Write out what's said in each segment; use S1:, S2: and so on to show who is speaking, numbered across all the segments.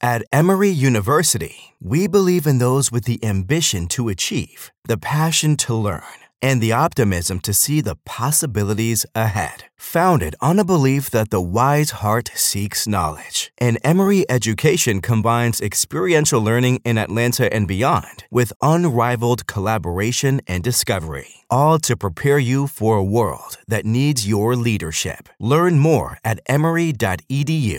S1: At Emory University, we believe in those with the ambition to achieve, the passion to learn, and the optimism to see the possibilities ahead. Founded on a belief that the wise heart seeks knowledge, and Emory education combines experiential learning in Atlanta and beyond with unrivaled collaboration and discovery, all to prepare you for a world that needs your leadership. Learn more at emory.edu.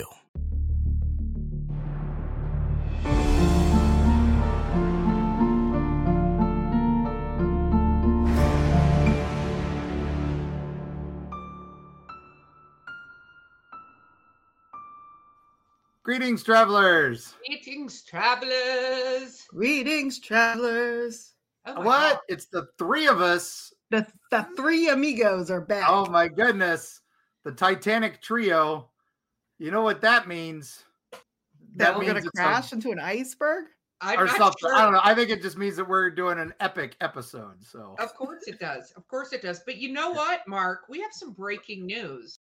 S2: Greetings, travelers.
S3: Greetings, travelers.
S4: Greetings, travelers.
S2: Oh what? God. It's the three of us.
S4: The three amigos are back.
S2: Oh, my goodness. The Titanic trio. You know what that means?
S4: That we're going to crash into an iceberg?
S2: Or something. Sure. I don't know. I think it just means that we're doing an epic episode. So
S3: of course it does. Of course it does. But you know what, Mark? We have some breaking news.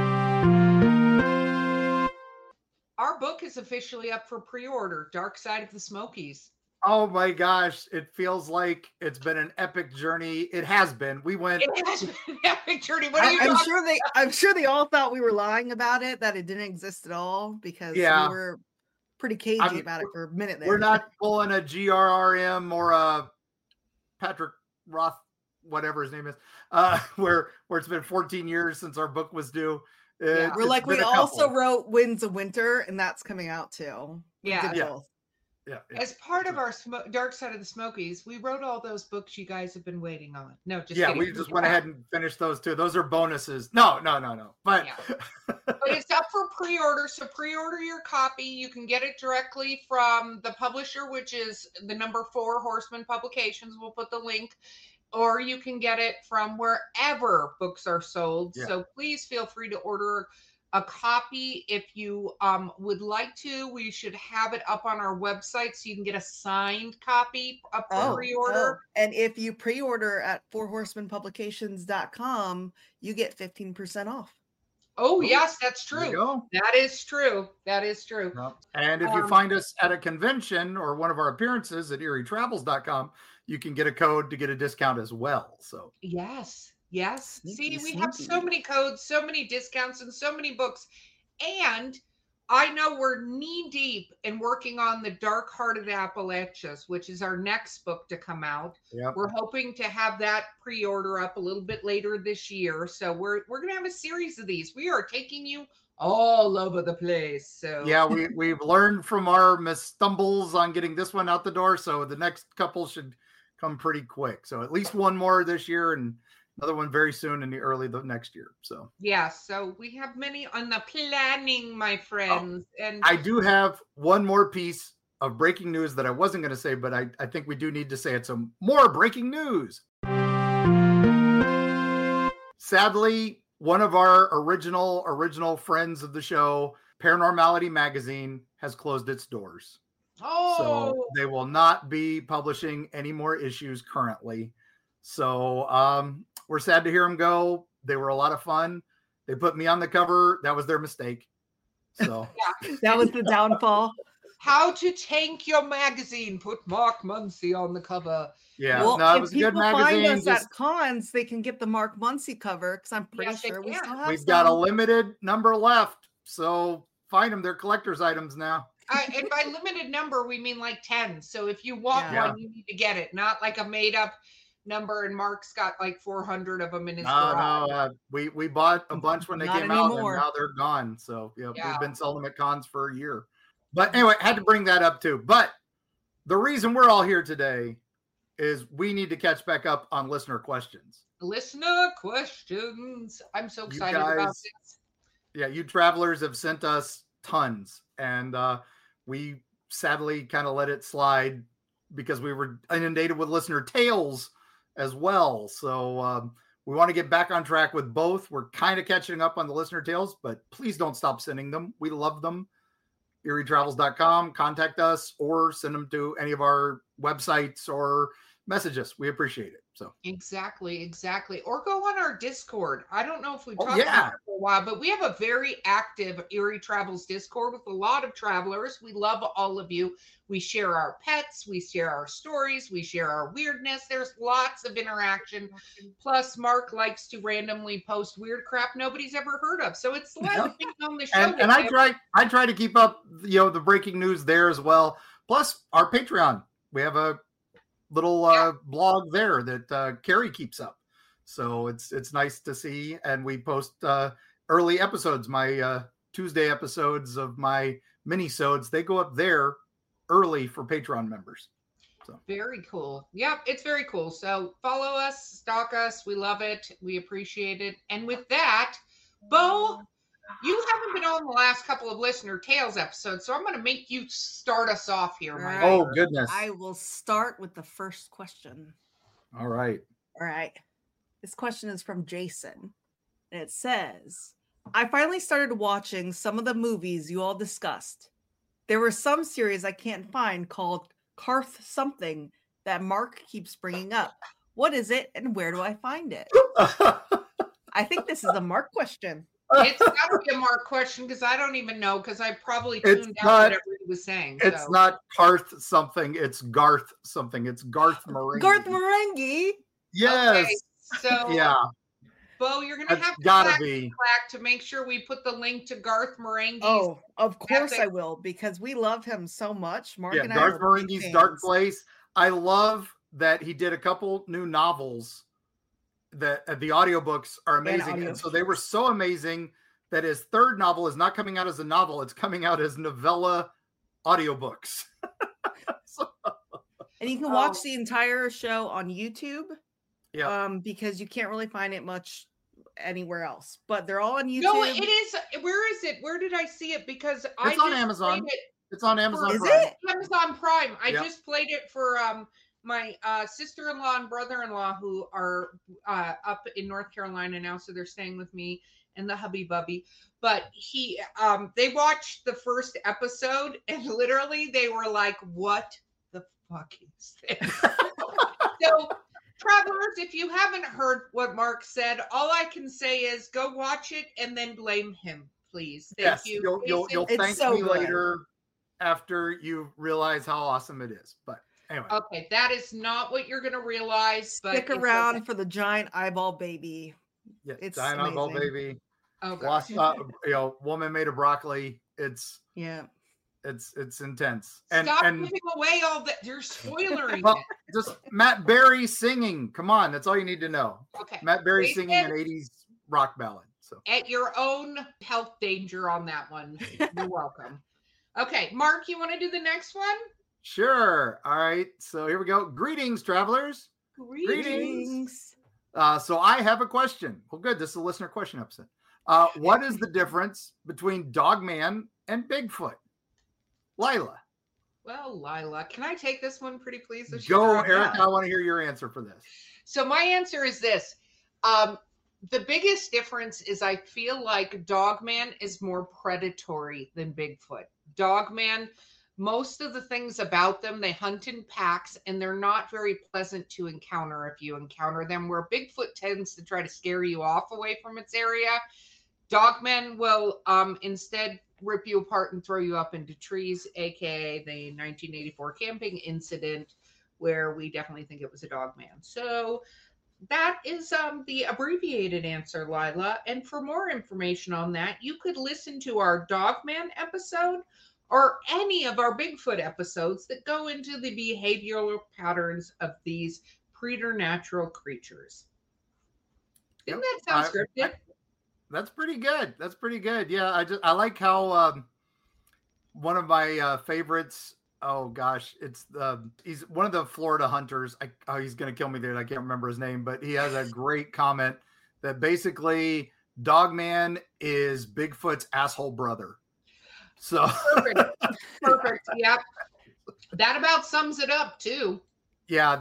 S3: Our book is officially up for pre-order, Dark Side of the Smokies.
S2: Oh my gosh, it feels like it's been an epic journey. It has been.
S3: It has been an epic journey.
S4: I'm sure they all thought we were lying about it, that it didn't exist at all, because we were pretty cagey about it for a minute there.
S2: We're not pulling a GRRM or a Patrick Roth, whatever his name is, where it's been 14 years since our book was due.
S4: We're like, we also wrote Winds of Winter, and that's coming out too.
S3: Yeah. As part of our Dark Side of the Smokies, we wrote all those books you guys have been waiting on. No, just kidding.
S2: We just went ahead and finished those too. Those are bonuses. No. But
S3: but it's up for pre-order, so pre-order your copy. You can get it directly from the publisher, which is the number 4 Horseman Publications. We'll put the link. Or you can get it from wherever books are sold. Yeah. So please feel free to order a copy if you would like to. We should have it up on our website so you can get a signed copy up for pre-order.
S4: And if you pre-order at fourhorsemanpublications.com, you get 15% off.
S3: Oh, yes, that's true. That is true.
S2: And if you find us at a convention or one of our appearances at EerieTravels.com, you can get a code to get a discount as well. So
S3: yes. See, we have so many codes, so many discounts, and so many books. And I know we're knee deep in working on the Dark Hearted Appalachians, which is our next book to come out.
S2: Yep.
S3: We're hoping to have that pre-order up a little bit later this year. So we're going to have a series of these. We are taking you all over the place. So
S2: yeah, we've learned from our stumbles on getting this one out the door. So the next couple should come pretty quick. So at least one more this year and another one very soon in the early the next year. So
S3: so we have many on the planning, my friends. And
S2: I do have one more piece of breaking news that I wasn't going to say, but I think we do need to say it. Some more breaking news. Sadly, one of our original friends of the show, Paranormality Magazine, has closed its doors. So they will not be publishing any more issues currently. So we're sad to hear them go. They were a lot of fun. They put me on the cover. That was their mistake. So
S4: that was the downfall.
S3: How to Tank Your Magazine. Put Mark Muncy on the cover.
S2: Yeah,
S4: well,
S2: it was a good magazine.
S4: If people find us at cons, they can get the Mark Muncy cover, because I'm pretty sure we still have
S2: We've got a limited number left. So find them. They're collector's items now.
S3: And by limited number, we mean like 10. So if you want one, you need to get it. Not like a made up number, and Mark's got like 400 of them in his garage.
S2: No, we bought a bunch when they came out, and now they're gone. So we've been selling them at cons for a year. But anyway, I had to bring that up too. But the reason we're all here today is we need to catch back up on listener questions.
S3: Listener questions. I'm so excited about this.
S2: Yeah, you travelers have sent us tons, and we sadly kind of let it slide because we were inundated with listener tales as well. So we want to get back on track with both. We're kind of catching up on the listener tales, but please don't stop sending them. We love them. EerieTravels.com, contact us or send them to any of our websites or message us. We appreciate it. So
S3: exactly. Or go on our Discord. I don't know if we've talked about it for a while, but we have a very active Erie Travels Discord with a lot of travelers. We love all of you. We share our pets, we share our stories, we share our weirdness. There's lots of interaction. Plus, Mark likes to randomly post weird crap nobody's ever heard of. So it's like being on the show.
S2: And I try to keep up, the breaking news there as well. Plus, our Patreon. We have a little blog there that Carrie keeps up. So it's nice to see. And we post early episodes, my Tuesday episodes of my mini-sodes. They go up there early for Patreon members. So
S3: very cool. Yep, it's very cool. So follow us, stalk us. We love it. We appreciate it. And with that, Bo, you haven't been on the last couple of Listener Tales episodes, so I'm going to make you start us off here.
S2: Oh, goodness.
S4: I will start with the first question.
S2: All right.
S4: This question is from Jason, and it says, I finally started watching some of the movies you all discussed. There were some series I can't find called Karth something that Mark keeps bringing up. What is it, and where do I find it? I think this is a Mark question.
S3: It's got to be a Mark question because I don't even know because I probably tuned out whatever he was saying.
S2: It's not Karth something. It's Garth something. It's Garth Marenghi.
S4: Garth Marenghi?
S2: Yes.
S3: Okay, so
S2: yeah.
S3: Bo, you're going to have to make sure we put the link to Garth Marenghi's.
S4: Oh, of course I will, because we love him so much. Mark and
S2: Garth Marenghi's Dark Place. I love that he did a couple new novels that the audiobooks are amazing. And so they were so amazing that his third novel is not coming out as a novel. It's coming out as novella audiobooks.
S4: And you can watch the entire show on YouTube.
S2: Yeah.
S4: Because you can't really find it much anywhere else, but they're all on YouTube.
S3: No, it is. Where is it? Where did I see it? Because
S2: it's on Amazon. It's on Amazon.
S4: Is
S2: Prime.
S4: it?
S3: Amazon Prime. I just played it for my sister-in-law and brother-in-law who are up in North Carolina now, so they're staying with me and the hubby bubby. But they watched the first episode and literally they were like, "What the fuck is this?" So, travelers, if you haven't heard what Mark said, all I can say is go watch it and then blame him, please. Thank you.
S2: You'll thank me later after you realize how awesome it is. But anyway.
S3: Okay, that is not what you're going to realize. But
S4: stick around for the giant eyeball baby.
S2: Yeah,
S4: it's
S2: giant
S4: amazing.
S2: eyeball baby.
S3: Oh, gosh.
S2: Woman made of broccoli. It's intense.
S3: Stop giving away all that. You're spoiling it.
S2: Just Matt Berry singing. Come on, that's all you need to know.
S3: Okay.
S2: Matt Berry singing an 80s rock ballad. So
S3: at your own health danger on that one. You're welcome. Okay, Mark, you want to do the next one?
S2: Sure. All right. So here we go. Greetings, travelers.
S3: Greetings.
S2: So I have a question. Well, good. This is a listener question episode. What is the difference between Dogman and Bigfoot? Lila.
S3: Well, Lila, can I take this one pretty please?
S2: Go, Eric. I want to hear your answer for this.
S3: So my answer is this. The biggest difference is I feel like Dogman is more predatory than Bigfoot. Dogman, most of the things about them, they hunt in packs and they're not very pleasant to encounter if you encounter them, where Bigfoot tends to try to scare you off away from its area. Dogmen will instead rip you apart and throw you up into trees, aka the 1984 camping incident where we definitely think it was a Dogman. So that is the abbreviated answer, Lila. And for more information on that, you could listen to our Dogman episode or any of our Bigfoot episodes that go into the behavioral patterns of these preternatural creatures. Didn't that sound scripted?
S2: That's pretty good. That's pretty good. Yeah, I like how one of my favorites. Oh gosh, he's one of the Florida hunters. He's gonna kill me there. I can't remember his name, but he has a great comment that basically Dogman is Bigfoot's asshole brother. So
S3: perfect. Yep. That about sums it up too.
S2: Yeah,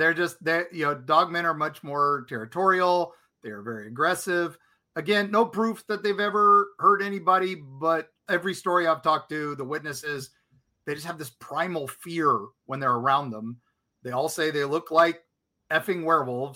S2: Dogmen are much more territorial. They're very aggressive. Again, no proof that they've ever hurt anybody, but every story I've talked to, the witnesses, they just have this primal fear when they're around them. They all say they look like effing werewolves.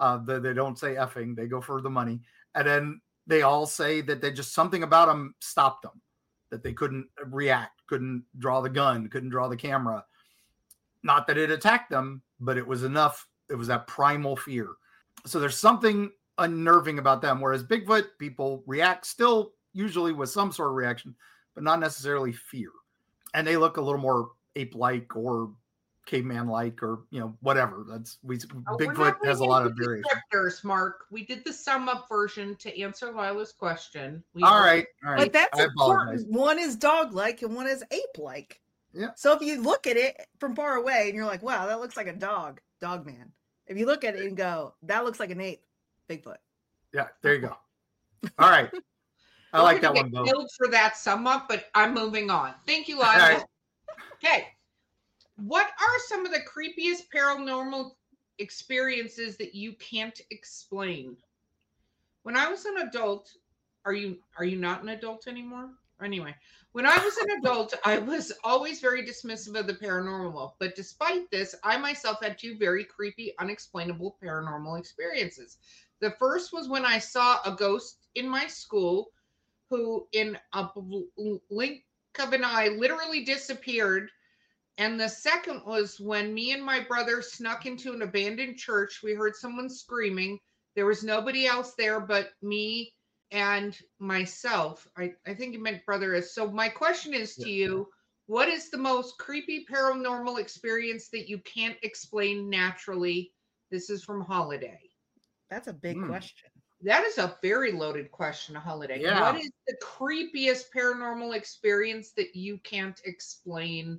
S2: They don't say effing, they go for the money. And then they all say that they just something about them stopped them, that they couldn't react, couldn't draw the gun, couldn't draw the camera. Not that it attacked them, but it was enough. It was that primal fear. So there's something unnerving about them. Whereas Bigfoot, people react still usually with some sort of reaction, but not necessarily fear. And they look a little more ape-like or caveman-like, or whatever. Bigfoot has a lot of variation.
S3: Descriptors, Mark. We did the sum up version to answer Lila's question.
S2: All right.
S4: But that's important. One is dog-like and one is ape-like.
S2: Yeah.
S4: So if you look at it from far away and you're like, wow, that looks like a dog man. If you look at it and go, that looks like an ape, Bigfoot.
S2: Yeah, there you go. All right. I like that one, though.
S3: Killed for that sum up, but I'm moving on. Thank you, Lila.
S2: Right.
S3: Okay. What are some of the creepiest paranormal experiences that you can't explain? When I was an adult, are you not an adult anymore? Anyway, when I was an adult, I was always very dismissive of the paranormal. But despite this, I myself had two very creepy, unexplainable paranormal experiences. The first was when I saw a ghost in my school who, in a blink of an eye, literally disappeared. And the second was when me and my brother snuck into an abandoned church. We heard someone screaming. There was nobody else there but me and myself. I think you meant brother. So my question is to you, what is the most creepy paranormal experience that you can't explain naturally? This is from Holiday.
S4: That's a big question.
S3: That is a very loaded question, Holiday.
S2: Yeah.
S3: What is the creepiest paranormal experience that you can't explain?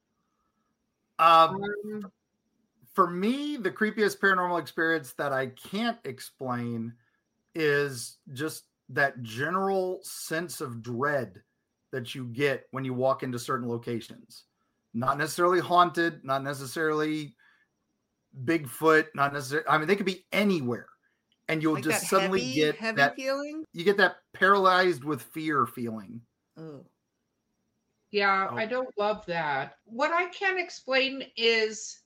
S2: For me, the creepiest paranormal experience that I can't explain is just that general sense of dread that you get when you walk into certain locations. Not necessarily haunted, not necessarily Bigfoot, not necessarily. I mean, they could be anywhere, and you'll like just suddenly get that feeling. You get that paralyzed with fear feeling.
S4: Oh.
S3: Yeah, I don't love that. What I can't explain is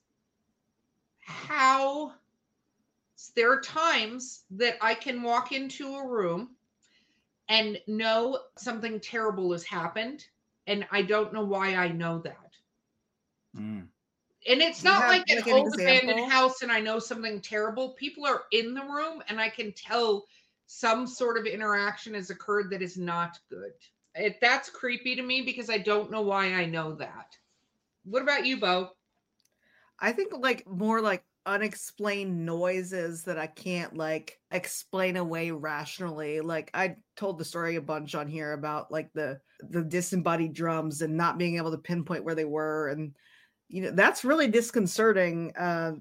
S3: how there are times that I can walk into a room and know something terrible has happened, and I don't know why I know that. And it's not like an old abandoned house and I know something terrible. People are in the room and I can tell some sort of interaction has occurred that is not good. That's creepy to me because I don't know why I know that. What about you, Bo?
S4: I think more like unexplained noises that I can't explain away rationally. Like I told the story a bunch on here about the disembodied drums and not being able to pinpoint where they were. And, that's really disconcerting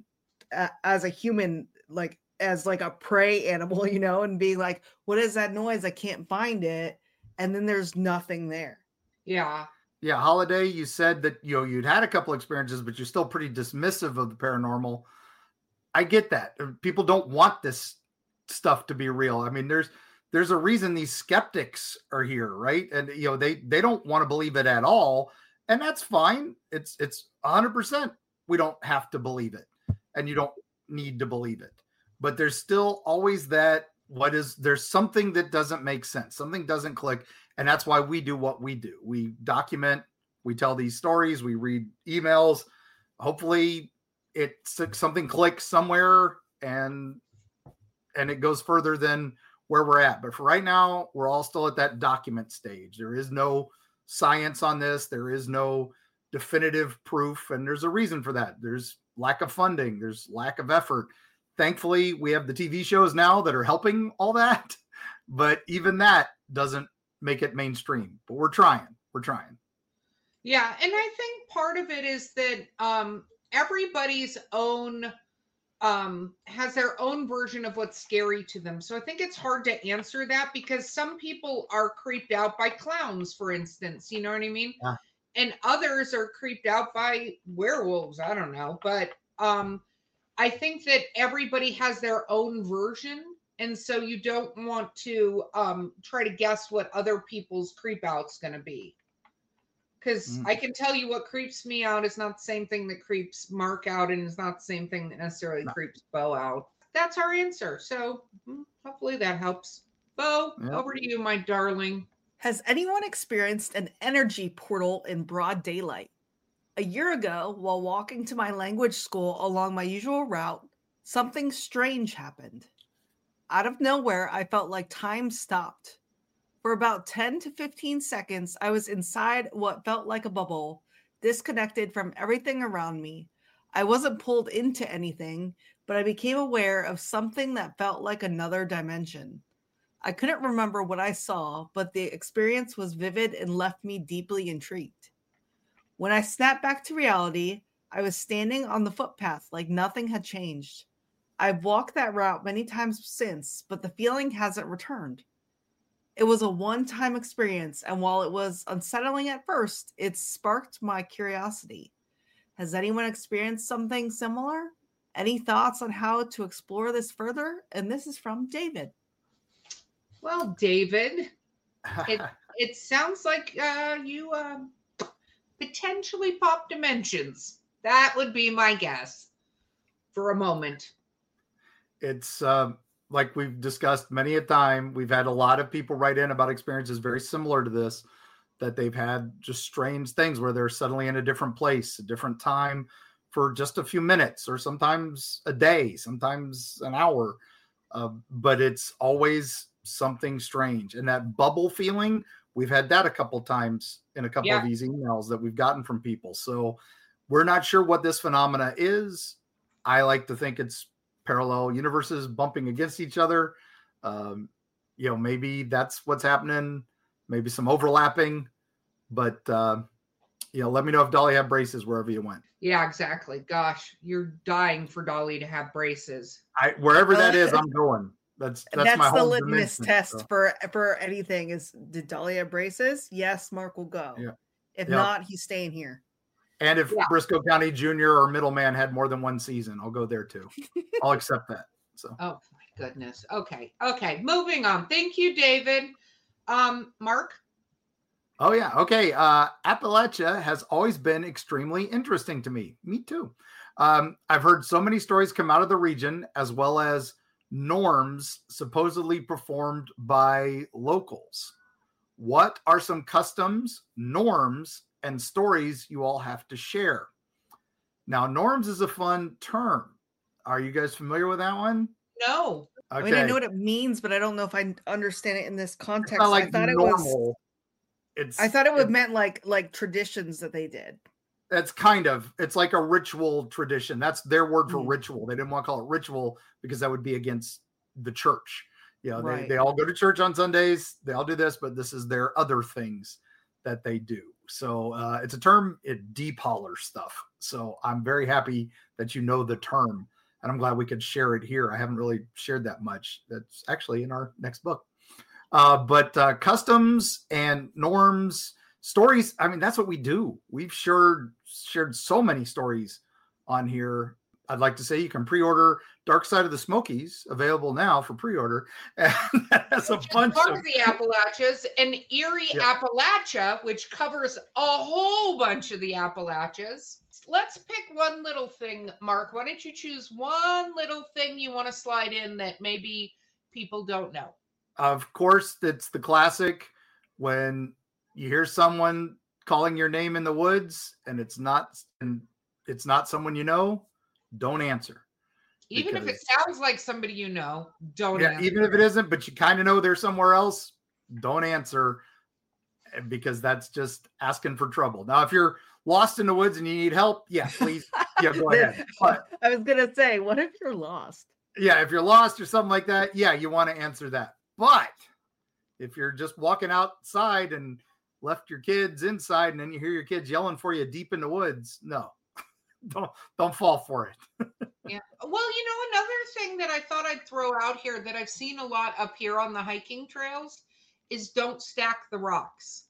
S4: as a human, as a prey animal, and being like, what is that noise? I can't find it. And then there's nothing there.
S3: Yeah.
S2: Yeah. Holiday, you said that, you'd had a couple experiences, but you're still pretty dismissive of the paranormal. I get that. People don't want this stuff to be real. I mean, there's a reason these skeptics are here, right? And, they don't want to believe it at all. And that's fine. It's 100%. We don't have to believe it. And you don't need to believe it. But there's still always that, there's something that doesn't make sense. Something doesn't click. And that's why we do what we do. We document, we tell these stories, we read emails. Hopefully something clicks somewhere and it goes further than where we're at. But for right now, we're all still at that document stage. There is no science on this. There is no definitive proof. And there's a reason for that. There's lack of funding. There's lack of effort. Thankfully, we have the TV shows now that are helping all that. But even that doesn't make it mainstream. But we're trying.
S3: Yeah. And I think part of it is that everybody's own has their own version of what's scary to them. So I think it's hard to answer that because some people are creeped out by clowns, for instance. You know what I mean?
S2: Yeah.
S3: And others are creeped out by werewolves. I don't know. But I think that everybody has their own version. And so you don't want to try to guess what other people's creep out's going to be. Because I can tell you what creeps me out is not the same thing that creeps Mark out, and it's not the same thing that necessarily creeps Bo out. that's our answer. So hopefully that helps. Bo, over to you, my darling.
S4: Has anyone experienced an energy portal in broad daylight? A year ago, while walking to my language school along my usual route, something strange happened. Out of nowhere, I felt like time stopped. For about 10 to 15 seconds, I was inside what felt like a bubble, disconnected from everything around me. I wasn't pulled into anything, but I became aware of something that felt like another dimension. I couldn't remember what I saw, but the experience was vivid and left me deeply intrigued. When I snapped back to reality, I was standing on the footpath like nothing had changed. I've walked that route many times since, but the feeling hasn't returned. It was a one-time experience, and while it was unsettling at first, it sparked my curiosity. Has anyone experienced something similar? Any thoughts on how to explore this further? And this is from David.
S3: Well, David, it sounds like you potentially pop dimensions. That would be my guess for a moment.
S2: It's like we've discussed many a time. We've had a lot of people write in about experiences very similar to this, that they've had just strange things where they're suddenly in a different place, a different time for just a few minutes, or sometimes a day, sometimes an hour. But it's always something strange. And that bubble feeling, we've had that a couple times in a couple of these emails that we've gotten from people. So we're not sure what this phenomena is. I like to think it's parallel universes bumping against each other. Maybe that's what's happening. Maybe some overlapping, but let me know if Dolly had braces wherever you went.
S3: Yeah, exactly. Gosh, you're dying for Dolly to have braces.
S2: Wherever that is, I'm going. That's my whole
S4: the litmus
S2: dimension,
S4: test for anything is, did Dolly have braces? Yes, Mark will go. Yeah. If not, he's staying here.
S2: And if Briscoe County Junior or Middleman had more than one season, I'll go there too. I'll accept that. So.
S3: Oh my goodness. Okay. Moving on. Thank you, David. Mark.
S2: Oh yeah. Okay. Appalachia has always been extremely interesting to me. Me too. I've heard so many stories come out of the region, as well as norms supposedly performed by locals. What are some customs, norms, and stories you all have to share? Now, norms is a fun term. Are you guys familiar with that one?
S3: No.
S2: Okay.
S4: I mean, I know what it means, but I don't know if I understand it in this context.
S2: It's not like
S4: I thought
S2: normal.
S4: I thought it would meant like traditions that they did.
S2: That's it's like a ritual tradition. That's their word for ritual. They didn't want to call it ritual because that would be against the church. They all go to church on Sundays. They all do this, but this is their other things that they do. So it's a term, it deep holler stuff. So I'm very happy that you know the term, and I'm glad we could share it here. I haven't really shared that much. That's actually in our next book. But customs and norms, stories, I mean, that's what we do. We've shared so many stories on here. I'd like to say you can pre-order Dark Side of the Smokies, available now for pre-order. And that has a bunch of
S3: the Appalachians, and Erie Appalachia, which covers a whole bunch of the Appalachians. Let's pick one little thing, Mark. Why don't you choose one little thing you want to slide in that maybe people don't know?
S2: Of course, it's the classic when you hear someone calling your name in the woods and it's not someone you know, don't answer.
S3: Even if it sounds like somebody you know, don't answer.
S2: Even if it isn't, but you kind of know they're somewhere else, don't answer, because that's just asking for trouble. Now, if you're lost in the woods and you need help, please, go ahead. But,
S4: I was going to say, what if you're lost?
S2: Yeah, if you're lost or something like that, you want to answer that. But if you're just walking outside and left your kids inside and then you hear your kids yelling for you deep in the woods, no, don't fall for it.
S3: Yeah. Well, another thing that I thought I'd throw out here that I've seen a lot up here on the hiking trails is don't stack the rocks.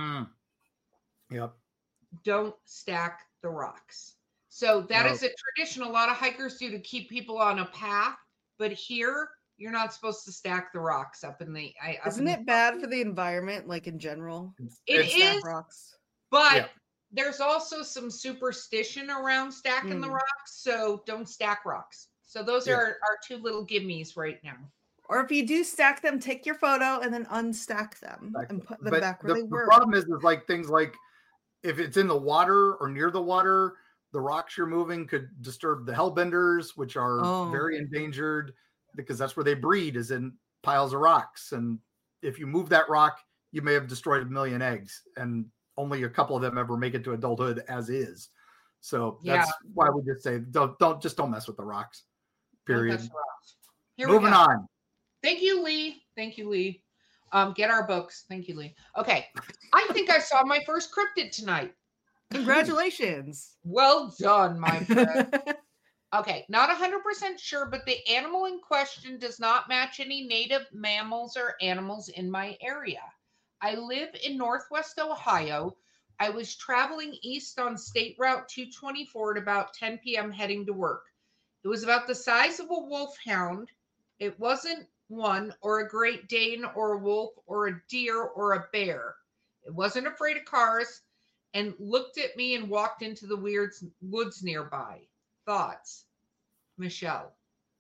S2: Yep.
S3: Don't stack the rocks. So that is a tradition a lot of hikers do to keep people on a path. But here, you're not supposed to stack the rocks up in the.
S4: Isn't it bad for the environment, like in general?
S3: It is.
S4: Rocks.
S3: But there's also some superstition around stacking the rocks. So don't stack rocks. So those
S2: Yeah.
S3: are our two little gimmies right now.
S4: Or if you do stack them, take your photo and then unstack them and put them
S2: But
S4: back where they
S2: the
S4: were.
S2: problem is like things like if it's in the water or near the water, the rocks you're moving could disturb the hellbenders, which are very endangered because that's where they breed, is in piles of rocks. And if you move that rock, you may have destroyed 1 million eggs, and only a couple of them ever make it to adulthood as is. So that's why we just say don't mess with the rocks. Period.
S3: Here
S2: Moving
S3: we go.
S2: on.
S3: Thank you, Lee. Thank you, Lee. Get our books. Thank you, Lee. Okay. I think I saw my first cryptid tonight.
S4: Congratulations.
S3: Well done, my friend. Okay. Not 100% sure, but the animal in question does not match any native mammals or animals in my area. I live in Northwest Ohio. I was traveling east on State Route 224 at about 10 p.m. heading to work. It was about the size of a wolfhound. It wasn't one or a Great Dane or a wolf or a deer or a bear. It wasn't afraid of cars and looked at me and walked into the weird woods nearby. Thoughts, Michelle?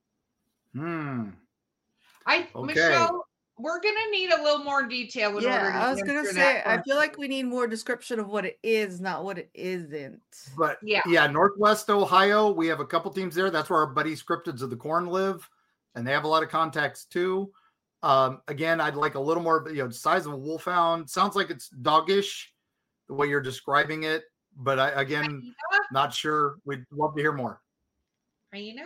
S2: Okay.
S3: Michelle, we're gonna need a little more detail in order to
S4: I was gonna
S3: answer
S4: say,
S3: that
S4: I feel like
S3: question.
S4: we need more description of what it is, not what it isn't.
S2: But
S3: Yeah.
S2: Northwest Ohio, we have a couple teams there. That's where our buddies Cryptids of the Corn live, and they have a lot of contacts too. Again, I'd like a little more, size of a wolfhound. Sounds like it's doggish the way you're describing it, but
S3: Hyena?
S2: not sure. We'd love to hear more.
S3: Hyena?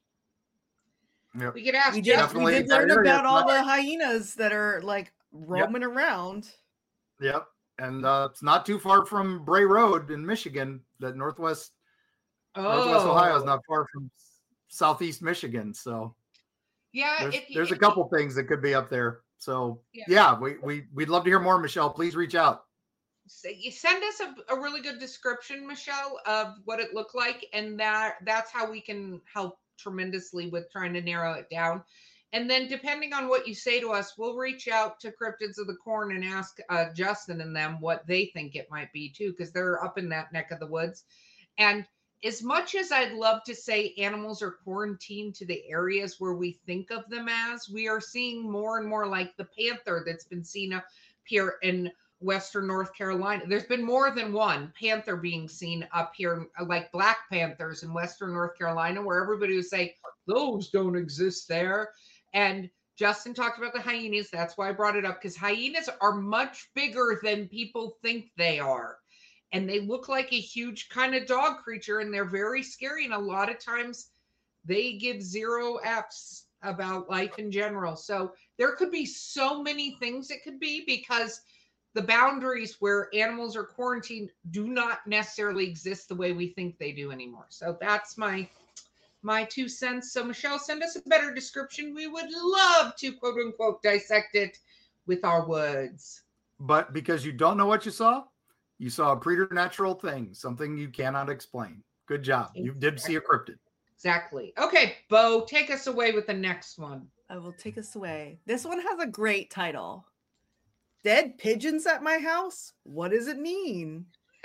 S2: Yep.
S3: We could ask
S4: We
S3: Jeff.
S4: did
S2: that
S4: learn
S2: area,
S4: about all
S2: but-
S4: the hyenas that are like roaming around.
S2: Yep. And it's not too far from Bray Road in Michigan. That Northwest Ohio is not far from Southeast Michigan. So
S3: Yeah,
S2: there's a couple things that could be up there. So we'd love to hear more, Michelle. Please reach out.
S3: Send us a really good description, Michelle, of what it looked like, and that's how we can help tremendously with trying to narrow it down. And then depending on what you say to us, we'll reach out to Cryptids of the Corn and ask Justin and them what they think it might be too, because they're up in that neck of the woods. And as much as I'd love to say animals are quarantined to the areas where we think of them as, we are seeing more and more like the panther that's been seen up here in Western North Carolina. There's been more than one panther being seen up here, like black panthers in Western North Carolina, where everybody would say, those don't exist there. And Justin talked about the hyenas. That's why I brought it up, because hyenas are much bigger than people think they are. And they look like a huge kind of dog creature, and they're very scary. And a lot of times they give 0 Fs about life in general. So there could be so many things it could be, because the boundaries where animals are quarantined do not necessarily exist the way we think they do anymore. So that's my 2 cents. So Michelle, send us a better description. We would love to quote unquote dissect it with our words.
S2: But because you don't know what you saw a preternatural thing, something you cannot explain. Good job. You did see a cryptid.
S3: Exactly. Okay, Bo, take us away with the next one.
S4: I will take us away. This one has a great title. Dead pigeons at my house? What does it mean?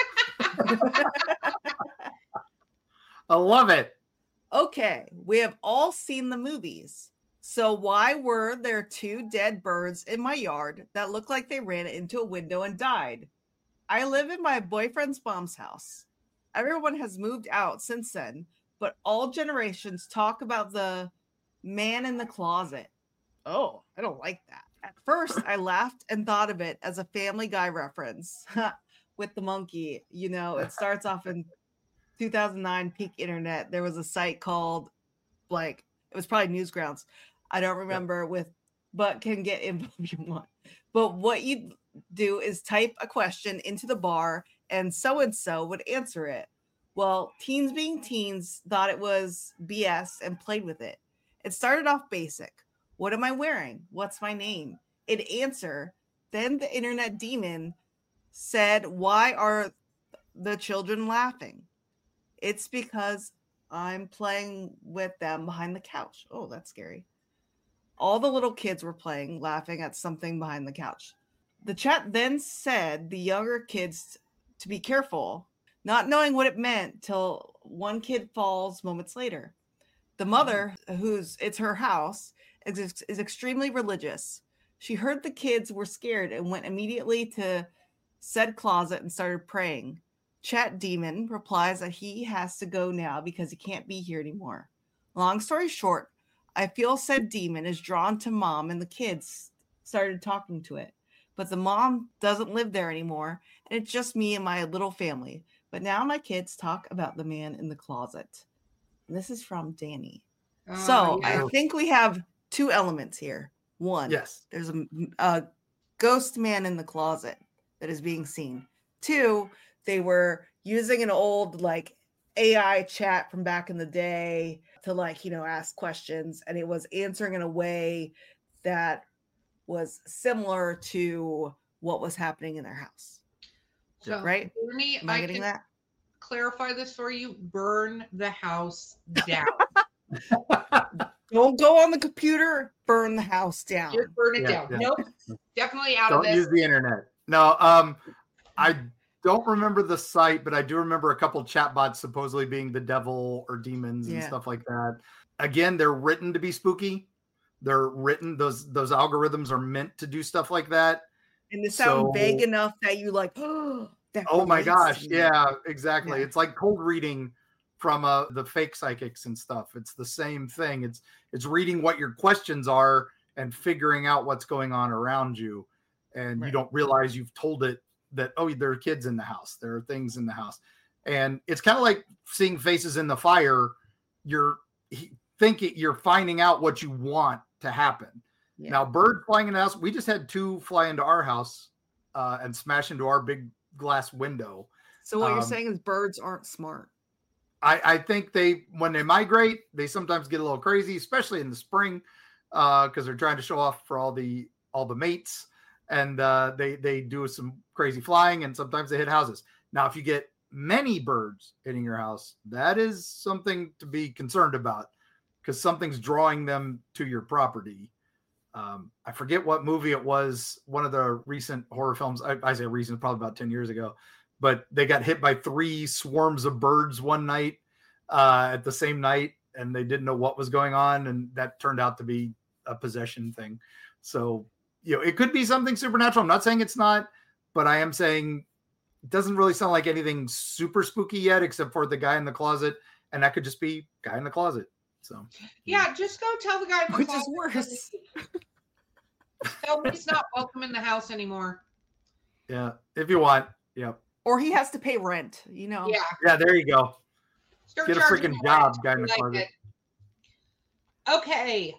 S2: I love it.
S4: Okay, we have all seen the movies. So why were there 2 dead birds in my yard that looked like they ran into a window and died? I live in my boyfriend's mom's house. Everyone has moved out since then, but all generations talk about the man in the closet. Oh, I don't like that. At first, I laughed and thought of it as a Family Guy reference with the monkey. You know, it starts off in 2009 peak internet. There was a site called, like, it was probably Newsgrounds. I don't remember but can get info if you want. But what you do is type a question into the bar and so would answer it. Well, teens being teens thought it was BS and played with it. It started off basic. What am I wearing? What's my name? It'd answer. Then the internet demon said, why are the children laughing? It's because I'm playing with them behind the couch. Oh, that's scary. All the little kids were playing, laughing at something behind the couch. The chat then said the younger kids to be careful, not knowing what it meant till one kid falls moments later. The mother, it's her house, is extremely religious. She heard the kids were scared and went immediately to said closet and started praying. Chat Demon replies that he has to go now because he can't be here anymore. Long story short, I feel said demon is drawn to mom and the kids started talking to it. But the mom doesn't live there anymore, and it's just me and my little family. But now my kids talk about the man in the closet. And this is from Danny. So
S3: yeah.
S4: I think we have two elements here. One,
S2: Yes.
S4: there's a ghost man in the closet that is being seen. Two, they were using an old like AI chat from back in the day to like, ask questions, and it was answering in a way that was similar to what was happening in their house.
S3: So,
S4: right?
S3: Bernie,
S4: Am I getting that?
S3: Clarify this for you. Burn the house down.
S4: Don't go on the computer. Burn the house down.
S3: Just burn it down.
S2: Yeah.
S3: Nope. Definitely out of
S2: Don't
S3: this.
S2: use the internet. No, I don't remember the site, but I do remember a couple chatbots supposedly being the devil or demons and stuff like that. Again, they're written to be spooky. They're written, those algorithms are meant to do stuff like that.
S4: And they sound vague enough that you like, oh
S2: my gosh. Yeah, exactly.
S4: Yeah.
S2: It's like cold reading from the fake psychics and stuff. It's the same thing. It's reading what your questions are and figuring out what's going on around you. And you don't realize you've told it that, oh, there are kids in the house. There are things in the house. And it's kind of like seeing faces in the fire. You're finding out what you want to happen. Yeah. Now, bird flying in the house, we just had 2 fly into our house and smash into our big glass window.
S4: So what you're saying is birds aren't smart.
S2: I think when they migrate, they sometimes get a little crazy, especially in the spring, because they're trying to show off for all the mates, and they do some crazy flying, and sometimes they hit houses. Now, if you get many birds hitting your house, that is something to be concerned about, because something's drawing them to your property. I forget what movie it was, one of the recent horror films. I say recent, probably about 10 years ago, but they got hit by 3 swarms of birds one night at the same night, and they didn't know what was going on, and that turned out to be a possession thing. So, it could be something supernatural. I'm not saying it's not, but I am saying it doesn't really sound like anything super spooky yet, except for the guy in the closet, and that could just be guy in the closet. So
S3: yeah, just go tell the guy in the
S4: which
S3: closet.
S4: is worse.
S3: Tell him he's not welcome in the house anymore.
S2: Yeah, if you want. Yep.
S4: Or he has to pay rent,
S3: Yeah.
S2: Yeah, there you go.
S3: Start
S2: Get a
S3: charging
S2: freaking
S3: rent.
S2: job, guy in the
S3: I like
S2: closet.
S3: it. Okay.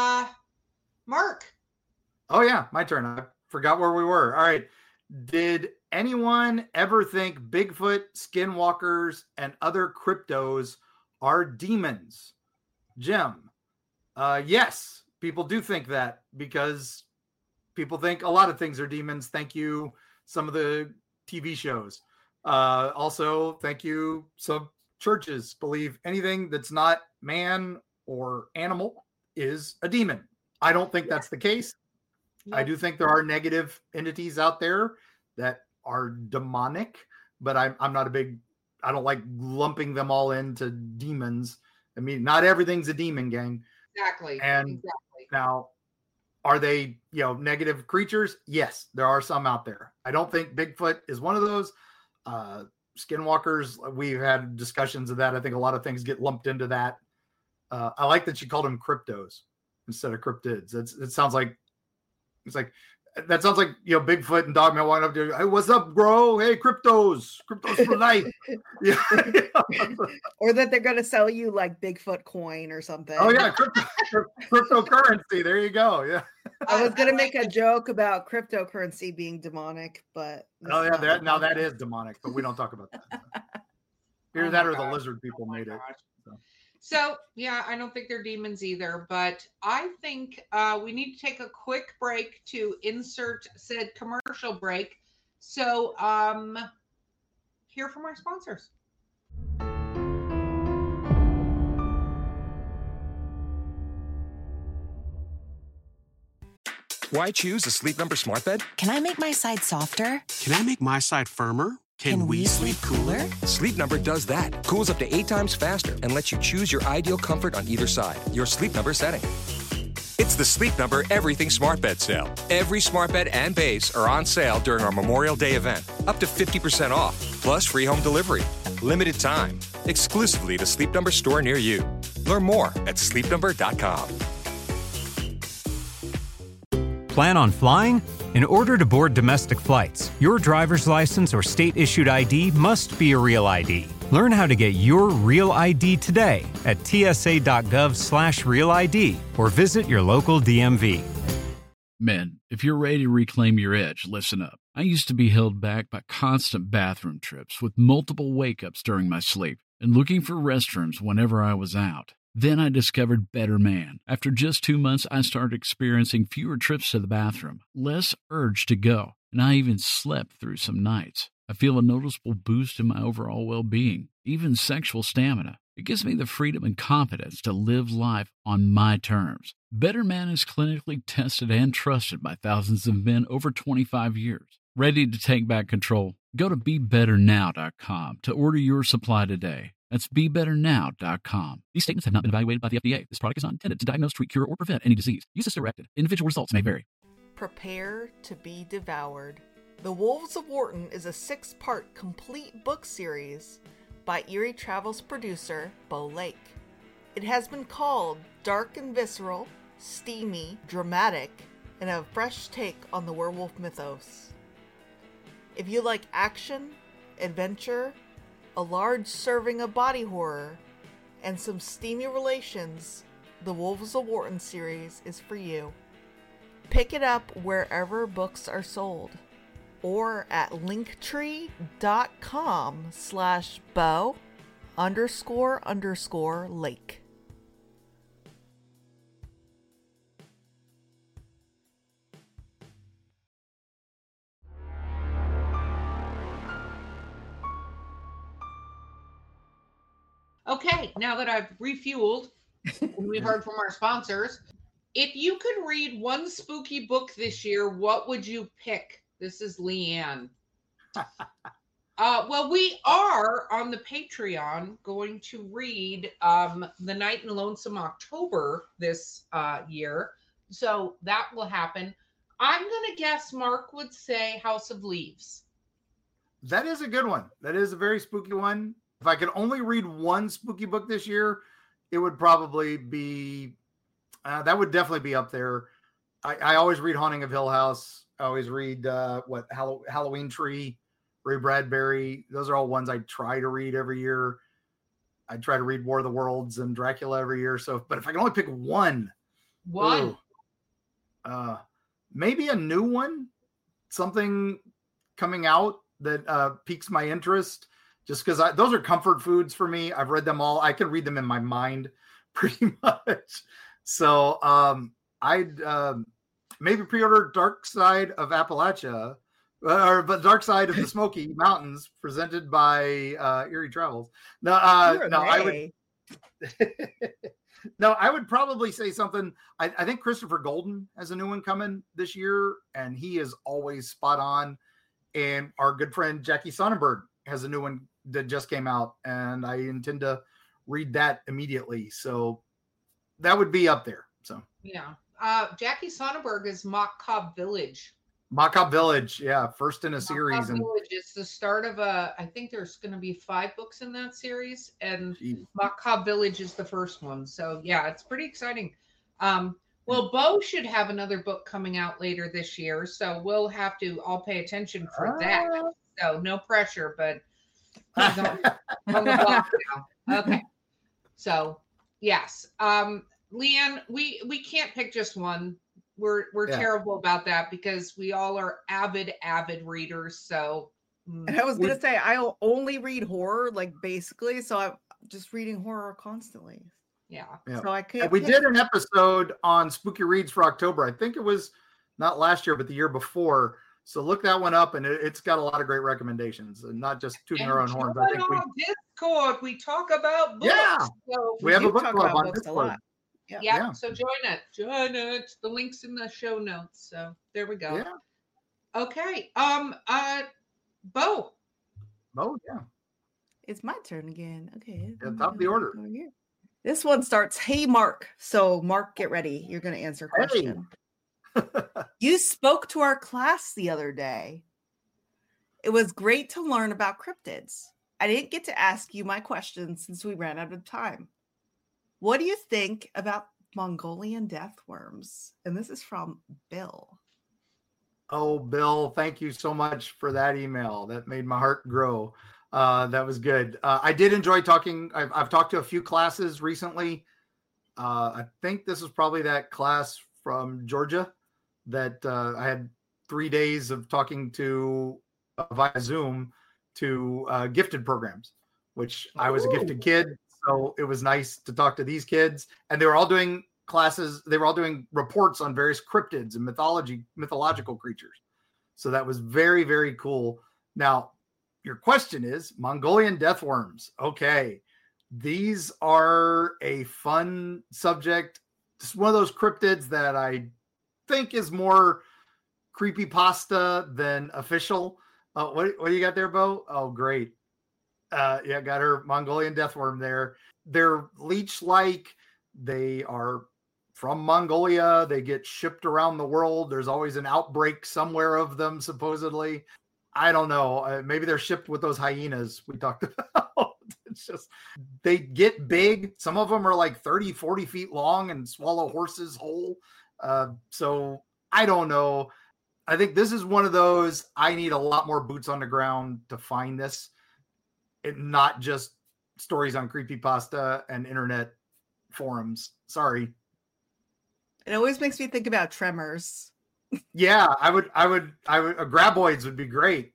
S3: Mark.
S2: Oh yeah, my turn. I forgot where we were. All right. Did anyone ever think Bigfoot, skinwalkers, and other cryptos are demons? Jim. Yes, people do think that, because people think a lot of things are demons. Thank you, some of the TV shows. Also, thank you, some churches believe anything that's not man or animal is a demon. I don't think that's the case. Yep. I do think there are negative entities out there that are demonic, but I'm not I don't like lumping them all into demons. I mean, not everything's a demon, gang.
S3: Exactly.
S2: And now, are they, negative creatures? Yes, there are some out there. I don't think Bigfoot is one of those. Skinwalkers, we've had discussions of that. I think a lot of things get lumped into that. I like that she called them cryptos instead of cryptids. It sounds like, that sounds like, Bigfoot and Dogman walking up to, hey, what's up, bro? Hey, cryptos for life. Yeah.
S4: Or that they're going to sell you like Bigfoot coin or something.
S2: Oh yeah. Cryptocurrency. There you go. Yeah.
S4: I was going to make a joke about cryptocurrency being demonic, but.
S2: Oh yeah. That is demonic, but we don't talk about that. Either that or the lizard people made it.
S3: So, yeah, I don't think they're demons either, but I think we need to take a quick break to insert said commercial break. So, hear from our sponsors.
S5: Why choose a Sleep Number smart bed?
S6: Can I make my side softer?
S7: Can I make my side firmer?
S5: Can we sleep cooler?
S6: Sleep Number does that. Cools up to 8 times faster and lets you choose your ideal comfort on either side. Your Sleep Number setting. It's the Sleep Number Everything Smart Bed sale. Every smart bed and base are on sale during our Memorial Day event. Up to 50% off, plus free home delivery. Limited time. Exclusively at a Sleep Number store near you. Learn more at sleepnumber.com.
S7: Plan on flying? In order to board domestic flights, your driver's license or state-issued ID must be a real ID. Learn how to get your real ID today at tsa.gov/real ID or visit your local DMV.
S8: Men, if you're ready to reclaim your edge, listen up. I used to be held back by constant bathroom trips with multiple wake-ups during my sleep and looking for restrooms whenever I was out. Then I discovered Better Man. After just 2 months, I started experiencing fewer trips to the bathroom, less urge to go, and I even slept through some nights. I feel a noticeable boost in my overall well-being, even sexual stamina. It gives me the freedom and confidence to live life on my terms. Better Man is clinically tested and trusted by thousands of men over 25 years. Ready to take back control? Go to BeBetterNow.com to order your supply today. That's BeBetterNow.com. These statements have not been evaluated by the FDA. This product is not intended to diagnose, treat, cure, or prevent any disease. Use as directed. Individual results may vary.
S4: Prepare to be devoured. The Wolves of Wharton is a 6-part complete book series by Eerie Travels producer Bo Lake. It has been called dark and visceral, steamy, dramatic, and a fresh take on the werewolf mythos. If you like action, adventure, a large serving of body horror, and some steamy relations, the Wolves of Wharton series is for you. Pick it up wherever books are sold, or at linktree.com/Bo__Lake.
S3: Okay, now that I've refueled and we've heard from our sponsors, if you could read one spooky book this year, what would you pick? This is Leanne. Well, we are on the Patreon going to read The Night in Lonesome October this year. So that will happen. I'm going to guess Mark would say House of Leaves.
S2: That is a good one. That is a very spooky one. If I could only read one spooky book this year, it would probably be, that would definitely be up there. I always read Haunting of Hill House. I always read Halloween Tree, Ray Bradbury. Those are all ones I try to read every year. I try to read War of the Worlds and Dracula every year. So, but if I can only pick one, maybe a new one, something coming out that piques my interest. Just because those are comfort foods for me. I've read them all. I can read them in my mind pretty much. So I'd maybe pre-order Dark Side of Appalachia, but Dark Side of the Smoky Mountains, presented by Eerie Travels. No, I would probably say something. I think Christopher Golden has a new one coming this year, and he is always spot on. And our good friend Jackie Sonnenberg has a new one that just came out, and I intend to read that immediately. So that would be up there. So
S3: yeah, Jackie Sonnenberg is Macabre Village.
S2: Macabre Village, yeah, first in a series.
S3: Macabre Village is the start of I think there's going to be 5 books in that series, and Macabre Village is the first one. So yeah, it's pretty exciting. Well, Bo should have another book coming out later this year, so we'll have to all pay attention for that. So no pressure, but he's on the block now. Okay. So yes. Leanne, we can't pick just one. We're terrible about that because we all are avid readers. So
S4: and I was gonna say I only read horror, like basically, so I'm just reading horror constantly.
S3: Yeah.
S4: So I could.
S2: We did an episode on Spooky Reads for October. I think it was not last year, but the year before. So look that one up, and it's got a lot of great recommendations, and not just tooting our own horns. I think
S3: Discord, we talk about books.
S2: Yeah,
S3: so
S2: we have a book club on Discord.
S3: Yeah. So join it. The link's in the show notes. So there we go.
S2: Yeah.
S3: Okay. Bo,
S2: Oh, yeah.
S4: It's my turn again. Okay.
S2: Yeah, top of the order.
S4: Over here. This one starts, hey, Mark. So, Mark, get ready. You're going to answer a question. You spoke to our class the other day. It was great to learn about cryptids. I didn't get to ask you my question since we ran out of time. What do you think about Mongolian death worms? And this is from Bill.
S2: Oh, Bill, thank you so much for that email. That made my heart grow. That was good. I did enjoy talking. I've talked to a few classes recently. I think this is probably that class from Georgia that I had 3 days of talking to via Zoom to gifted programs, which I was a gifted kid. So it was nice to talk to these kids, and they were all doing classes. They were all doing reports on various cryptids and mythological creatures. So that was very, very cool. Now, your question is Mongolian death worms. Okay. These are a fun subject. It's one of those cryptids that I think is more creepypasta than official. What do you got there, Bo? Oh, great. Yeah, got her Mongolian death worm there. They're leech-like. They are from Mongolia. They get shipped around the world. There's always an outbreak somewhere of them, supposedly. I don't know. Maybe they're shipped with those hyenas we talked about. It's just, they get big. Some of them are like 30, 40 feet long and swallow horses whole. So I don't know. I think this is one of those, I need a lot more boots on the ground to find this. Not just stories on creepypasta and internet forums. Sorry.
S4: It always makes me think about Tremors.
S2: Yeah, I would Graboids would be great.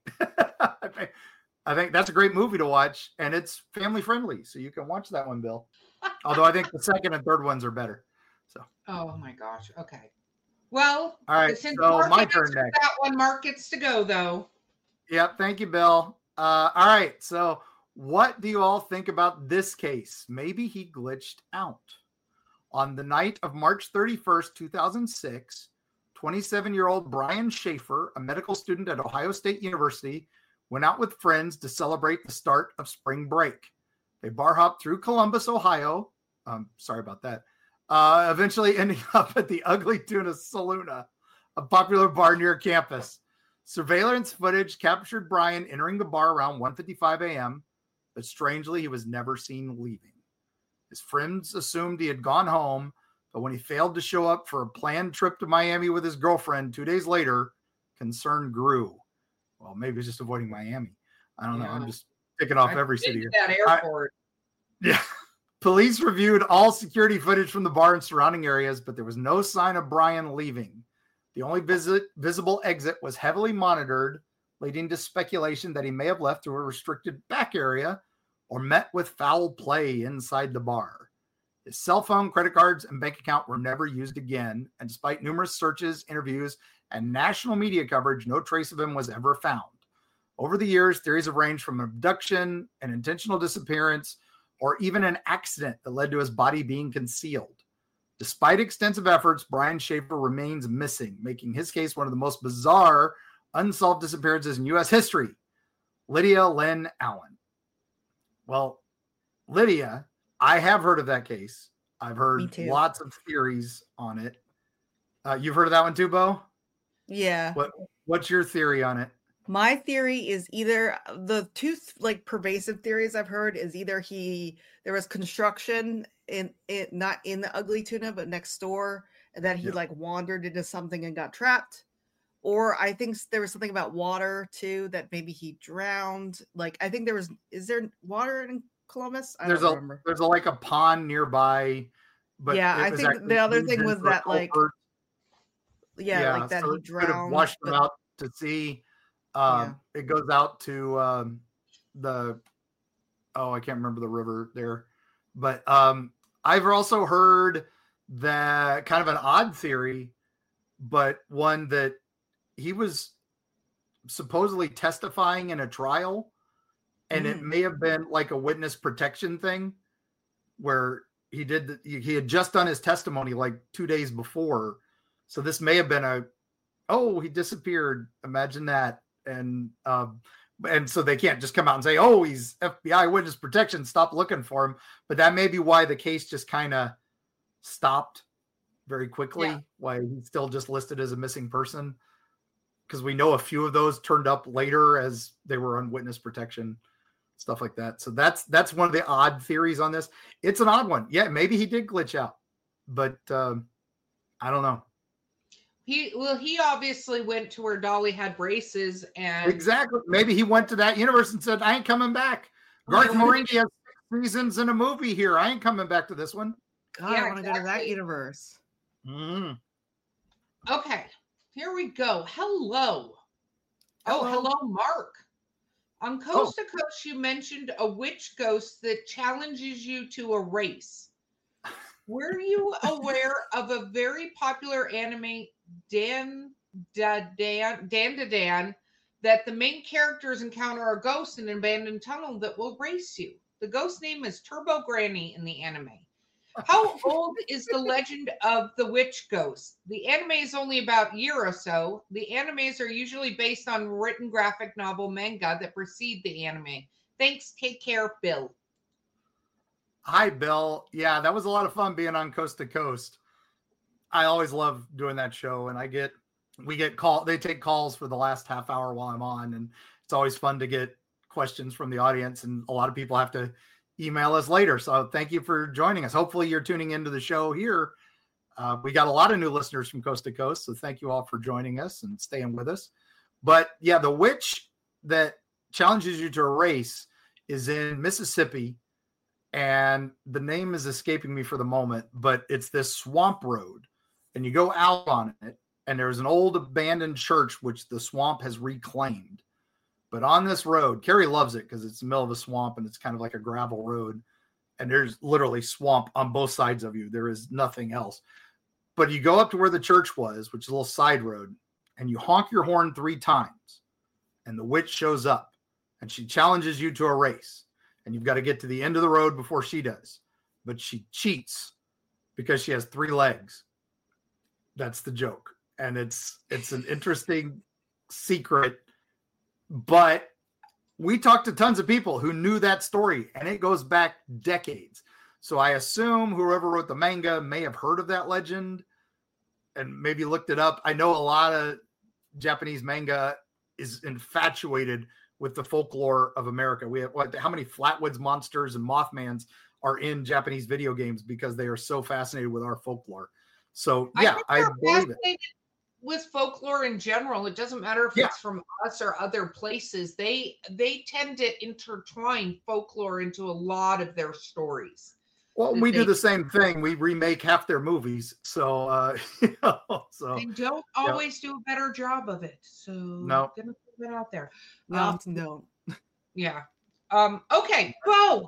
S2: I think that's a great movie to watch, and it's family friendly, so you can watch that one, Bill. Although I think the second and third ones are better. So.
S3: Oh my gosh. Okay. Well,
S2: all right.
S3: Since
S2: so
S3: Mark
S2: my turn next.
S3: That one, Mark gets to go though.
S2: Yep. Thank you, Bill. All right. So, what do you all think about this case? Maybe he glitched out. On the night of March 31st, 2006, 27-year-old Brian Schaefer, a medical student at Ohio State University, went out with friends to celebrate the start of spring break. They bar hopped through Columbus, Ohio. Sorry about that. Eventually ending up at the Ugly Tuna Saloon, a popular bar near campus. Surveillance footage captured Brian entering the bar around 1:55 a.m., but strangely, he was never seen leaving. His friends assumed he had gone home, but when he failed to show up for a planned trip to Miami with his girlfriend 2 days later, concern grew. Well, maybe he's just avoiding Miami. I don't know. I'm just picking off every city here.
S3: That airport.
S2: Yeah. Police reviewed all security footage from the bar and surrounding areas, but there was no sign of Brian leaving. The only visible exit was heavily monitored, leading to speculation that he may have left through a restricted back area or met with foul play inside the bar. His cell phone, credit cards, and bank account were never used again, and despite numerous searches, interviews, and national media coverage, no trace of him was ever found. Over the years, theories have ranged from abduction, an intentional disappearance, or even an accident that led to his body being concealed. Despite extensive efforts, Brian Schaefer remains missing, making his case one of the most bizarre unsolved disappearances in U.S. history. Lydia Lynn Allen. Well, Lydia, I have heard of that case. I've heard lots of theories on it. You've heard of that one too, Bo?
S4: Yeah.
S2: What's your theory on it?
S4: My theory is either the two pervasive theories I've heard is either there was construction in it, not in the Ugly Tuna, but next door, and that he wandered into something and got trapped. Or I think there was something about water too, that maybe he drowned. I think is there water in Columbus? I don't remember.
S2: There's a pond nearby. But
S4: yeah, I think the other thing was that that
S2: so
S4: he drowned.
S2: Could have washed him out to sea. It goes out to I can't remember the river there, but I've also heard that kind of an odd theory, but one that he was supposedly testifying in a trial, and it may have been like a witness protection thing where he had just done his testimony 2 days before. So this may have been he disappeared. Imagine that. And And so they can't just come out and say, oh, he's FBI witness protection, stop looking for him. But that may be why the case just kind of stopped very quickly, why he's still just listed as a missing person. Because we know a few of those turned up later as they were on witness protection, stuff like that. So that's one of the odd theories on this. It's an odd one. Yeah, maybe he did glitch out, but I don't know.
S3: He obviously went to where Dolly had braces, and
S2: exactly. Maybe he went to that universe and said, "I ain't coming back." Garth Marenghi has 6 seasons in a movie here. I ain't coming back to this one.
S4: God, I want to go to that universe.
S2: Mm.
S3: Okay, here we go. Hello. Oh, hello, Mark. On Coast to Coast, you mentioned a witch ghost that challenges you to a race. Were you aware of a very popular anime, Dan, that the main characters encounter a ghost in an abandoned tunnel that will race you? The ghost name is Turbo Granny in the anime. How old is the legend of the witch ghost? The anime is only about a year or so. The animes are usually based on written graphic novel manga that precede the anime. Thanks. Take care, Bill.
S2: Hi, Bill. Yeah, that was a lot of fun being on Coast to Coast. I always love doing that show, and they take calls for the last half hour while I'm on, and it's always fun to get questions from the audience, and a lot of people have to email us later. So thank you for joining us. Hopefully you're tuning into the show here. We got a lot of new listeners from Coast to Coast, so thank you all for joining us and staying with us. But yeah, the witch that challenges you to a race is in Mississippi, and the name is escaping me for the moment, but it's this swamp road, and you go out on it, and there's an old abandoned church which the swamp has reclaimed. But on this road, Carrie loves it because it's in the middle of a swamp and it's kind of like a gravel road, and there's literally swamp on both sides of you. There is nothing else. But you go up to where the church was, which is a little side road, and you honk your horn 3 times, and the witch shows up, and she challenges you to a race. And you've got to get to the end of the road before she does. But she cheats because she has 3 legs. That's the joke. And it's an interesting secret. But we talked to tons of people who knew that story, and it goes back decades. So I assume whoever wrote the manga may have heard of that legend and maybe looked it up. I know a lot of Japanese manga is infatuated with the folklore of America. We have how many Flatwoods monsters and Mothmans are in Japanese video games because they are so fascinated with our folklore. So yeah, I believe it.
S3: With folklore in general, it doesn't matter if it's from us or other places. They tend to intertwine folklore into a lot of their stories.
S2: Well, we do the same thing. We remake half their movies, so
S3: they don't always do a better job of it. So
S2: no,
S3: gonna put it out there.
S4: We often don't.
S3: Yeah. Okay. Bo.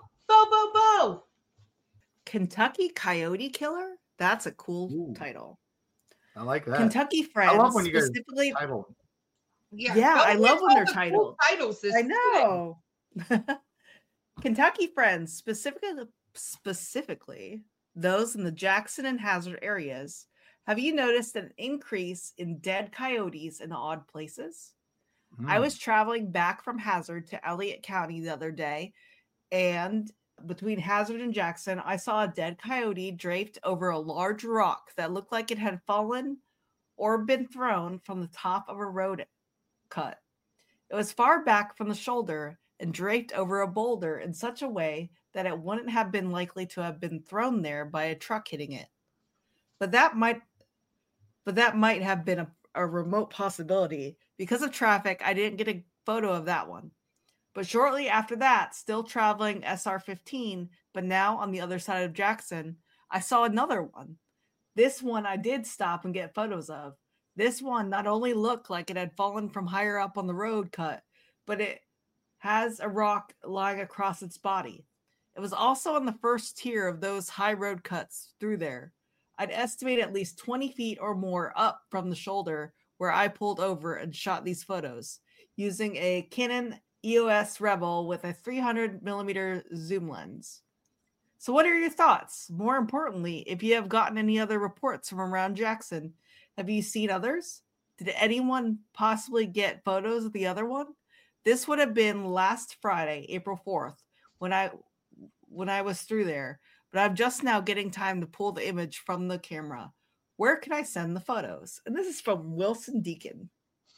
S4: Kentucky Coyote Killer. That's a cool title.
S2: I like that.
S4: Kentucky Friends.
S2: I love when you guys
S4: specifically
S2: title.
S4: Yeah, I love when they're titled.
S3: Cool titles.
S4: I know. Kentucky Friends, specifically those in the Jackson and Hazard areas. Have you noticed an increase in dead coyotes in odd places? I was traveling back from Hazard to Elliott County the other day, and between Hazard and Jackson, I saw a dead coyote draped over a large rock that looked like it had fallen or been thrown from the top of a road cut. It was far back from the shoulder and draped over a boulder in such a way that it wouldn't have been likely to have been thrown there by a truck hitting it. But that might have been a remote possibility. Because of traffic, I didn't get a photo of that one. But shortly after that, still traveling SR-15, but now on the other side of Jackson, I saw another one. This one I did stop and get photos of. This one not only looked like it had fallen from higher up on the road cut, but it has a rock lying across its body. It was also on the first tier of those high road cuts through there. I'd estimate at least 20 feet or more up from the shoulder where I pulled over and shot these photos using a Canon EOS Rebel with a 300 millimeter zoom lens. So what are your thoughts? More importantly, if you have gotten any other reports from around Jackson, have you seen others? Did anyone possibly get photos of the other one? This would have been last Friday, April 4th, when I was through there. But I'm just now getting time to pull the image from the camera. Where can I send the photos? And this is from Wilson Deacon.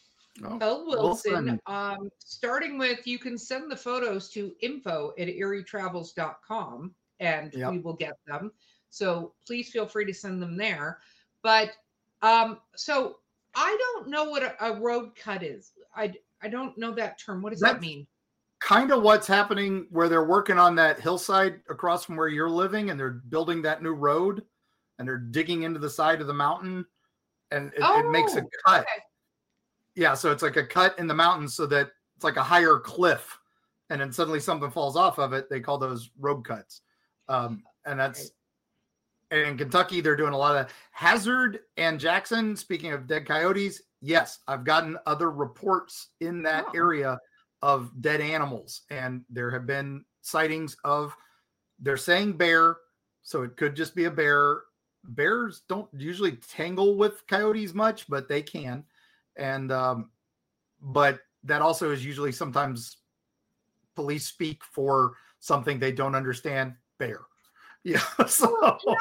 S3: L. Wilson. Starting with, you can send the photos to info@erietravels.com and we will get them. So please feel free to send them there. But so I don't know what a road cut is. I don't know that term. What does that mean?
S2: Kind of what's happening where they're working on that hillside across from where you're living, and they're building that new road, and they're digging into the side of the mountain, and it makes a cut.
S3: Okay.
S2: Yeah, so it's like a cut in the mountains, so that it's like a higher cliff, and then suddenly something falls off of it. They call those road cuts, and that's. And in Kentucky, they're doing a lot of Hazard and Jackson. Speaking of dead coyotes, yes, I've gotten other reports in that area of dead animals, and there have been sightings of. They're saying bear, so it could just be a bear. Bears don't usually tangle with coyotes much, but they can. And but that also is usually sometimes police speak for something they don't understand. Bear, yeah. So,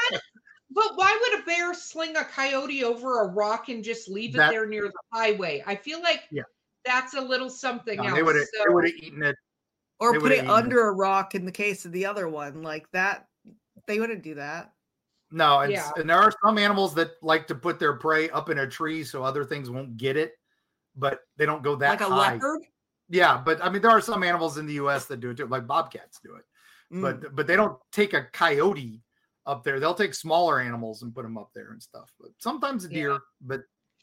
S3: but why would a bear sling a coyote over a rock and just leave it there near the highway? I feel like that's a little something else. They would
S2: have eaten it,
S4: or put it under a rock. In the case of the other one, like that, they wouldn't do that.
S2: No, and there are some animals that like to put their prey up in a tree so other things won't get it, but they don't go that high.
S4: Like a leopard?
S2: Yeah, but I mean, there are some animals in the U.S. that do it too, like bobcats do it. But they don't take a coyote up there. They'll take smaller animals and put them up there and stuff. But sometimes a deer, but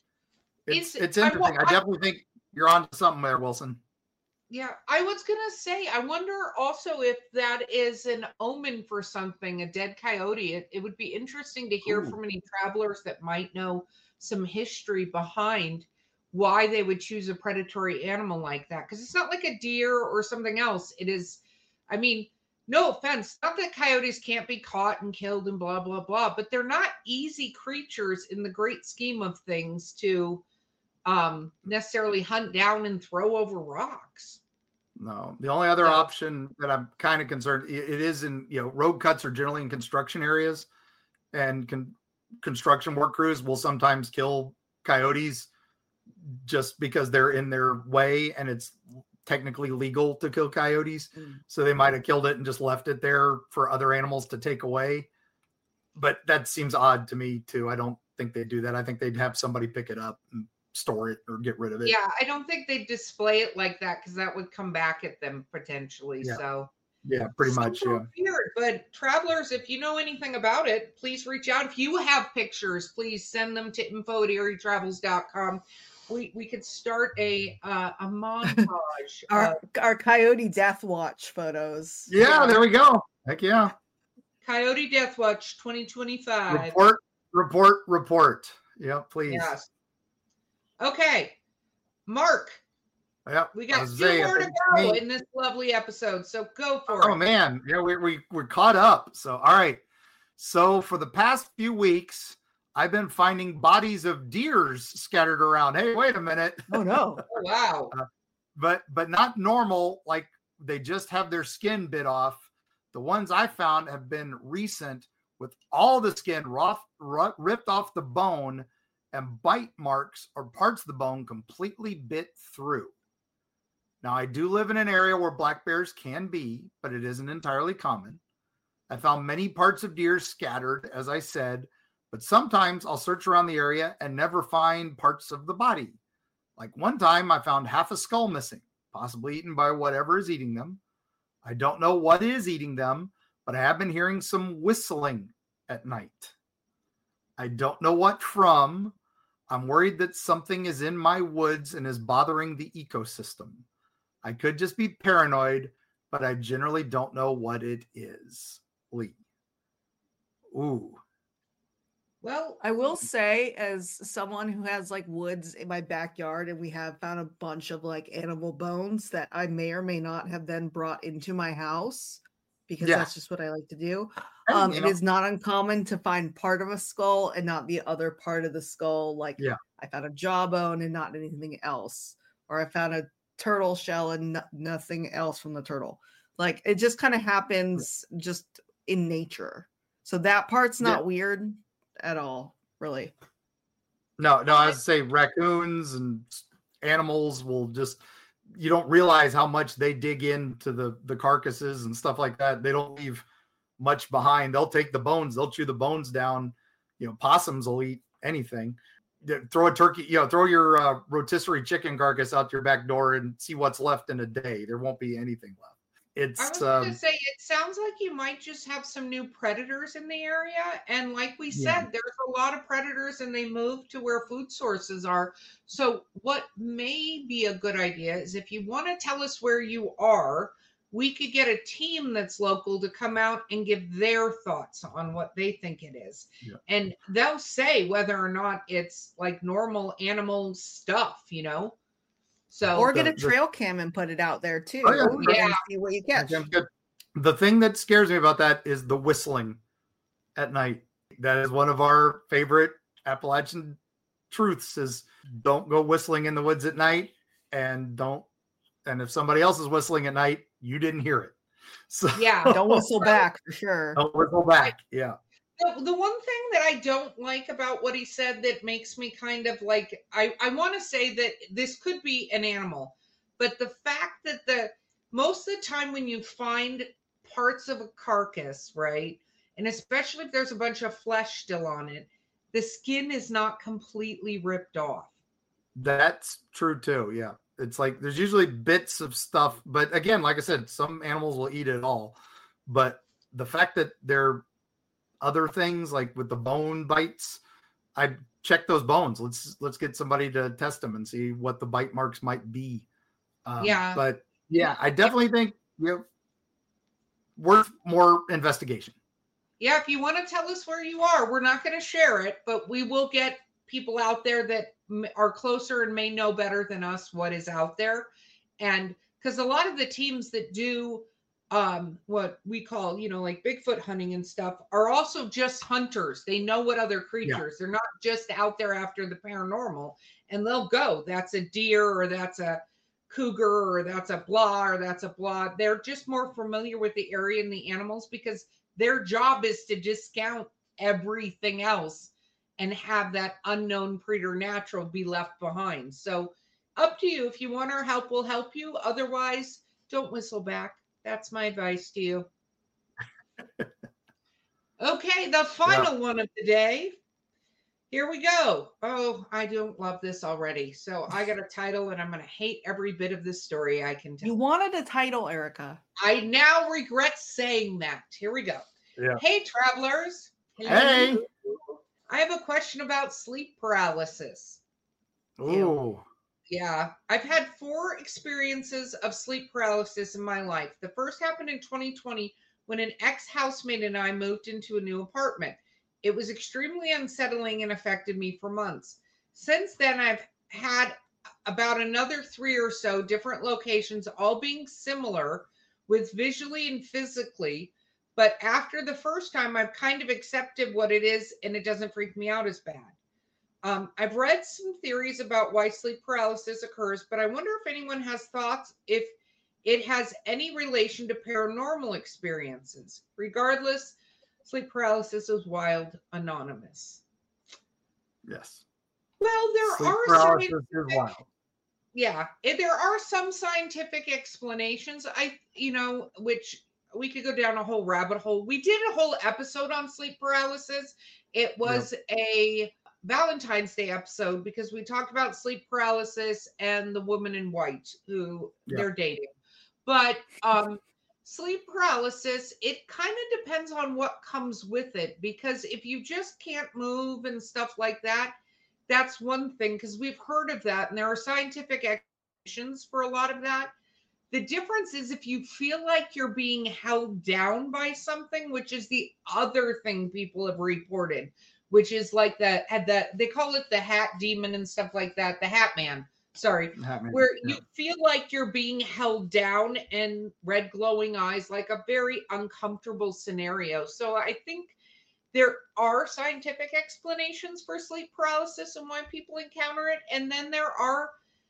S2: it's interesting. I definitely think you're onto something there, Wilson.
S3: Yeah, I was going to say, I wonder also if that is an omen for something, a dead coyote. It would be interesting to hear from any travelers that might know some history behind why they would choose a predatory animal like that. Because it's not like a deer or something else. It is, I mean, no offense, not that coyotes can't be caught and killed and blah, blah, blah, but they're not easy creatures in the great scheme of things to necessarily hunt down and throw over rocks.
S2: No, the only other option that I'm kind of concerned, it is in, road cuts are generally in construction areas, and construction work crews will sometimes kill coyotes just because they're in their way, and it's technically legal to kill coyotes. So they might have killed it and just left it there for other animals to take away. But that seems odd to me too. I don't think they'd do that. I think they'd have somebody pick it up and store it or get rid of it.
S3: Yeah, I don't think they'd display it like that, because that would come back at them potentially.
S2: Yeah.
S3: So
S2: yeah, pretty much. Yeah.
S3: Weird, but travelers, if you know anything about it, please reach out. If you have pictures, please send them to info@erietravels.com. We could start a montage.
S4: our coyote death watch photos.
S2: Yeah, there we go. Heck yeah.
S3: Coyote Death Watch 2025.
S2: Report. Yeah, please.
S3: Yes. Okay, Mark.
S2: Yeah,
S3: we got 2 more to go in this lovely episode, so go for it.
S2: Oh man, yeah, we're caught up. So all right. So for the past few weeks, I've been finding bodies of deers scattered around. Hey, wait a minute.
S4: Oh no!
S3: Oh, wow.
S2: But not normal. Like they just have their skin bit off. The ones I found have been recent, with all the skin ripped off the bone, and bite marks or parts of the bone completely bit through. Now, I do live in an area where black bears can be, but it isn't entirely common. I found many parts of deer scattered, as I said, but sometimes I'll search around the area and never find parts of the body. Like one time I found half a skull missing, possibly eaten by whatever is eating them. I don't know what is eating them, but I have been hearing some whistling at night. I don't know what from. I'm worried that something is in my woods and is bothering the ecosystem. I could just be paranoid, but I generally don't know what it is. Lee. Ooh.
S4: Well, I will say, as someone who has like woods in my backyard, and we have found a bunch of like animal bones that I may or may not have then brought into my house, because that's just what I like to do. It is not uncommon to find part of a skull and not the other part of the skull. Like I found a jawbone and not anything else, or I found a turtle shell and nothing else from the turtle. Like it just kind of happens just in nature. So that part's not weird at all, really.
S2: No, I would say raccoons and animals will just, you don't realize how much they dig into the carcasses and stuff like that. They don't leave much behind. They'll take the bones, they'll chew the bones down. Possums will eat anything. Throw a turkey, throw your rotisserie chicken carcass out your back door and see what's left in a day. There won't be anything left.
S3: I was going to say, it sounds like you might just have some new predators in the area. And like we said, there's a lot of predators and they move to where food sources are. So what may be a good idea is if you want to tell us where you are, we could get a team that's local to come out and give their thoughts on what they think it is. Yeah. And they'll say whether or not it's like normal animal stuff, So,
S4: or get a trail cam and put it out there too. See what you catch.
S2: The thing that scares me about that is the whistling at night. That is one of our favorite Appalachian truths: is don't go whistling in the woods at night, and if somebody else is whistling at night, you didn't hear it. So
S4: don't whistle back for sure.
S2: Don't whistle back. Yeah.
S3: The one thing that I don't like about what he said that makes me kind of like, I want to say that this could be an animal, but the fact that most of the time when you find parts of a carcass, right, and especially if there's a bunch of flesh still on it, the skin is not completely ripped off.
S2: That's true too. Yeah. It's like there's usually bits of stuff, but again, like I said, some animals will eat it all. But the fact that they're other things, like with the bone bites, I'd check those bones. Let's get somebody to test them and see what the bite marks might be. But I definitely think worth more investigation.
S3: Yeah, if you want to tell us where you are, we're not going to share it, but we will get people out there that are closer and may know better than us what is out there. And because a lot of the teams that do what we call, like Bigfoot hunting and stuff are also just hunters. They know what other creatures. They're not just out there after the paranormal, and they'll go, that's a deer, or that's a cougar, or that's a blah, or that's a blah. They're just more familiar with the area and the animals because their job is to discount everything else and have that unknown preternatural be left behind. So up to you. If you want our help, we'll help you. Otherwise, don't whistle back. That's my advice to you. Okay, the final one of the day. Here we go. Oh, I don't love this already. So I got a title and I'm going to hate every bit of this story I can tell.
S4: You wanted a title, Erica.
S3: I now regret saying that. Here we go.
S2: Yeah.
S3: Hey, travelers.
S2: Hey.
S3: I have a question about sleep paralysis.
S2: Ooh.
S3: Yeah, I've had 4 experiences of sleep paralysis in my life. The first happened in 2020 when an ex-housemate and I moved into a new apartment. It was extremely unsettling and affected me for months. Since then, I've had about another 3 or so different locations, all being similar with visually and physically. But after the first time, I've kind of accepted what it is and it doesn't freak me out as bad. I've read some theories about why sleep paralysis occurs, but I wonder if anyone has thoughts if it has any relation to paranormal experiences. Regardless, sleep paralysis is wild, anonymous.
S2: Yes.
S3: Well, there are some scientific explanations. Which we could go down a whole rabbit hole. We did a whole episode on sleep paralysis. It was a Valentine's Day episode because we talked about sleep paralysis and the woman in white who they're dating. But sleep paralysis, it kind of depends on what comes with it, because if you just can't move and stuff like that, that's one thing, because we've heard of that and there are scientific explanations for a lot of that. The difference is if you feel like you're being held down by something, which is the other thing people have reported, which is like they call it the hat demon and stuff like that. The hat man, where you feel like you're being held down and red glowing eyes, like a very uncomfortable scenario. So I think there are scientific explanations for sleep paralysis and why people encounter it. And then there are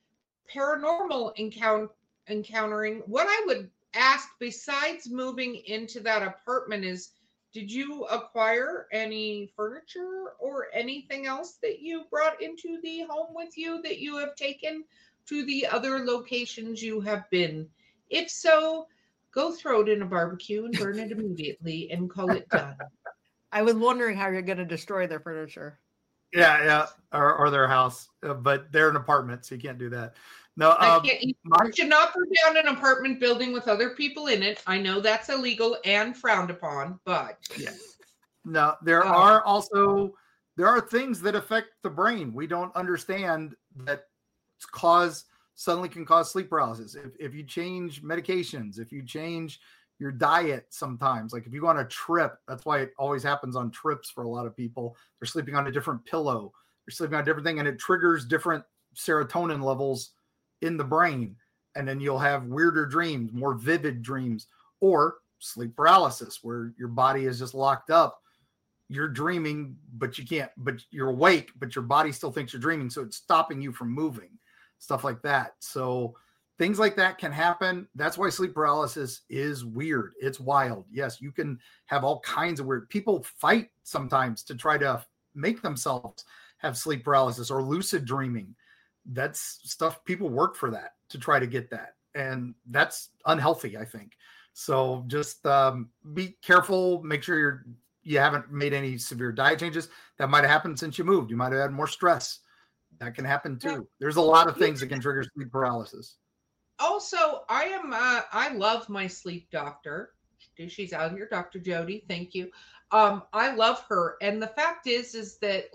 S3: paranormal encountering, what I would ask besides moving into that apartment is, did you acquire any furniture or anything else that you brought into the home with you that you have taken to the other locations you have been? If so, go throw it in a barbecue and burn it immediately and call it done.
S4: I was wondering how you're going to destroy their furniture.
S2: Yeah, or their house, but they're an apartment, so you can't do that. No,
S3: you should not burn down an apartment building with other people in it. I know that's illegal and frowned upon, but
S2: yeah. No, there are things that affect the brain. We don't understand that suddenly can cause sleep paralysis. If you change medications, if you change your diet sometimes, like if you go on a trip, that's why it always happens on trips for a lot of people. They're sleeping on a different pillow, they're sleeping on a different thing, and it triggers different serotonin levels in the brain. And then you'll have weirder dreams, more vivid dreams, or sleep paralysis where your body is just locked up. You're dreaming, but you can't, but you're awake, but your body still thinks you're dreaming. So it's stopping you from moving, stuff like that. So things like that can happen. That's why sleep paralysis is weird. It's wild. Yes, you can have all kinds of weird people fight sometimes to try to make themselves have sleep paralysis or lucid dreaming. That's stuff, people work for that to try to get that. And that's unhealthy, I think. So just be careful. Make sure you haven't made any severe diet changes. That might have happened since you moved. You might have had more stress. That can happen too. There's a lot of things that can trigger sleep paralysis.
S3: Also, I love my sleep doctor. She's out here, Dr. Jody. Thank you. I love her. And the fact is that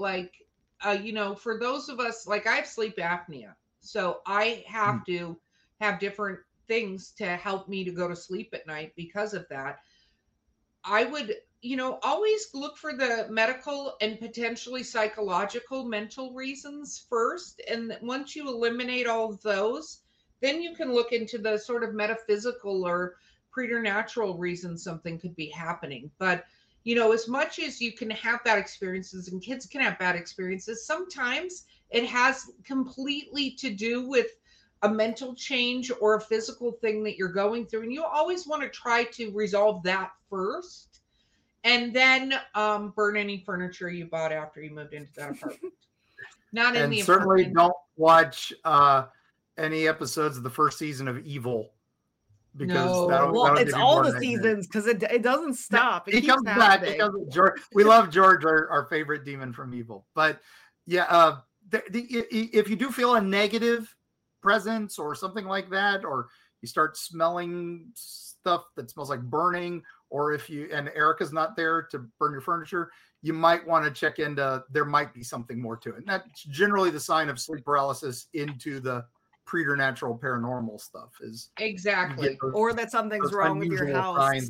S3: for those of us, like I have sleep apnea. So I have to have different things to help me to go to sleep at night because of that. I would, always look for the medical and potentially psychological mental reasons first. And once you eliminate all of those, then you can look into the sort of metaphysical or preternatural reasons something could be happening. But, as much as you can have bad experiences and kids can have bad experiences, sometimes it has completely to do with a mental change or a physical thing that you're going through. And you always want to try to resolve that first and then burn any furniture you bought after you moved into that apartment. Not in the
S2: certainly
S3: apartment.
S2: Don't watch any episodes of the first season of Evil, because that'll
S4: it's all the seasons, because it doesn't stop.
S2: He comes back. We love George, our favorite demon from Evil. But yeah, if you do feel a negative presence or something like that, or you start smelling stuff that smells like burning, or and Erica's not there to burn your furniture, you might want to check into, there might be something more to it. And that's generally the sign of sleep paralysis into the preternatural paranormal stuff is
S3: exactly,
S4: or that something's wrong with your house.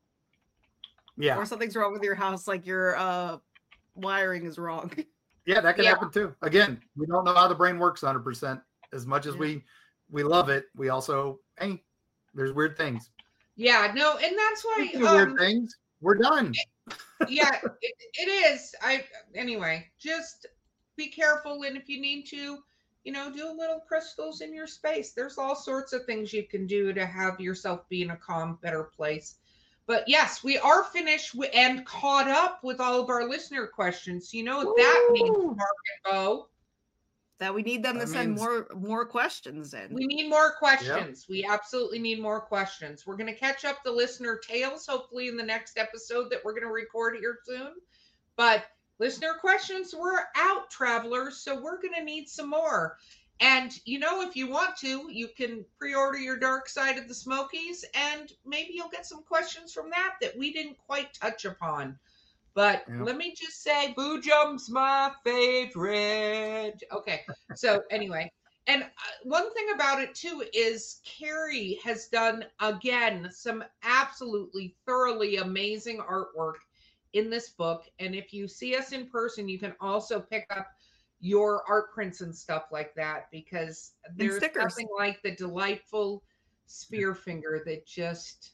S2: Yeah,
S4: or something's wrong with your house, like your wiring is wrong.
S2: Yeah, that can happen too. Again, we don't know how the brain works 100%. As much as we love it, we also, there's weird things.
S3: Yeah, no, and that's why
S2: weird things. We're done.
S3: Yeah, it is. Anyway, just be careful, and if you need to, do a little crystals in your space. There's all sorts of things you can do to have yourself be in a calm, better place. But yes, we are finished and caught up with all of our listener questions. You know what that means, Mark and Bo?
S4: That we need them to send more questions in.
S3: We need more questions. Yep. We absolutely need more questions. We're going to catch up the listener tales, hopefully in the next episode that we're going to record here soon. But listener questions were out, travelers, so we're going to need some more. And, if you want to, you can pre-order your Dark Side of the Smokies, and maybe you'll get some questions from that we didn't quite touch upon. But let me just say, Boo Jump's my favorite. Okay, so anyway. And one thing about it, too, is Carrie has done, again, some absolutely thoroughly amazing artwork in this book. And if you see us in person, you can also pick up your art prints and stuff like that, because there's nothing like the delightful spear finger that just,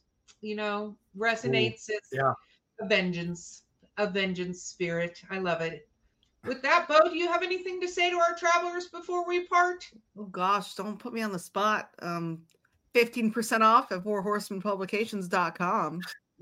S3: resonates. It's a vengeance spirit. I love it. With that, Bo, do you have anything to say to our travelers before we part?
S4: Oh gosh, don't put me on the spot. 15% off at fourhorsemanpublications.com.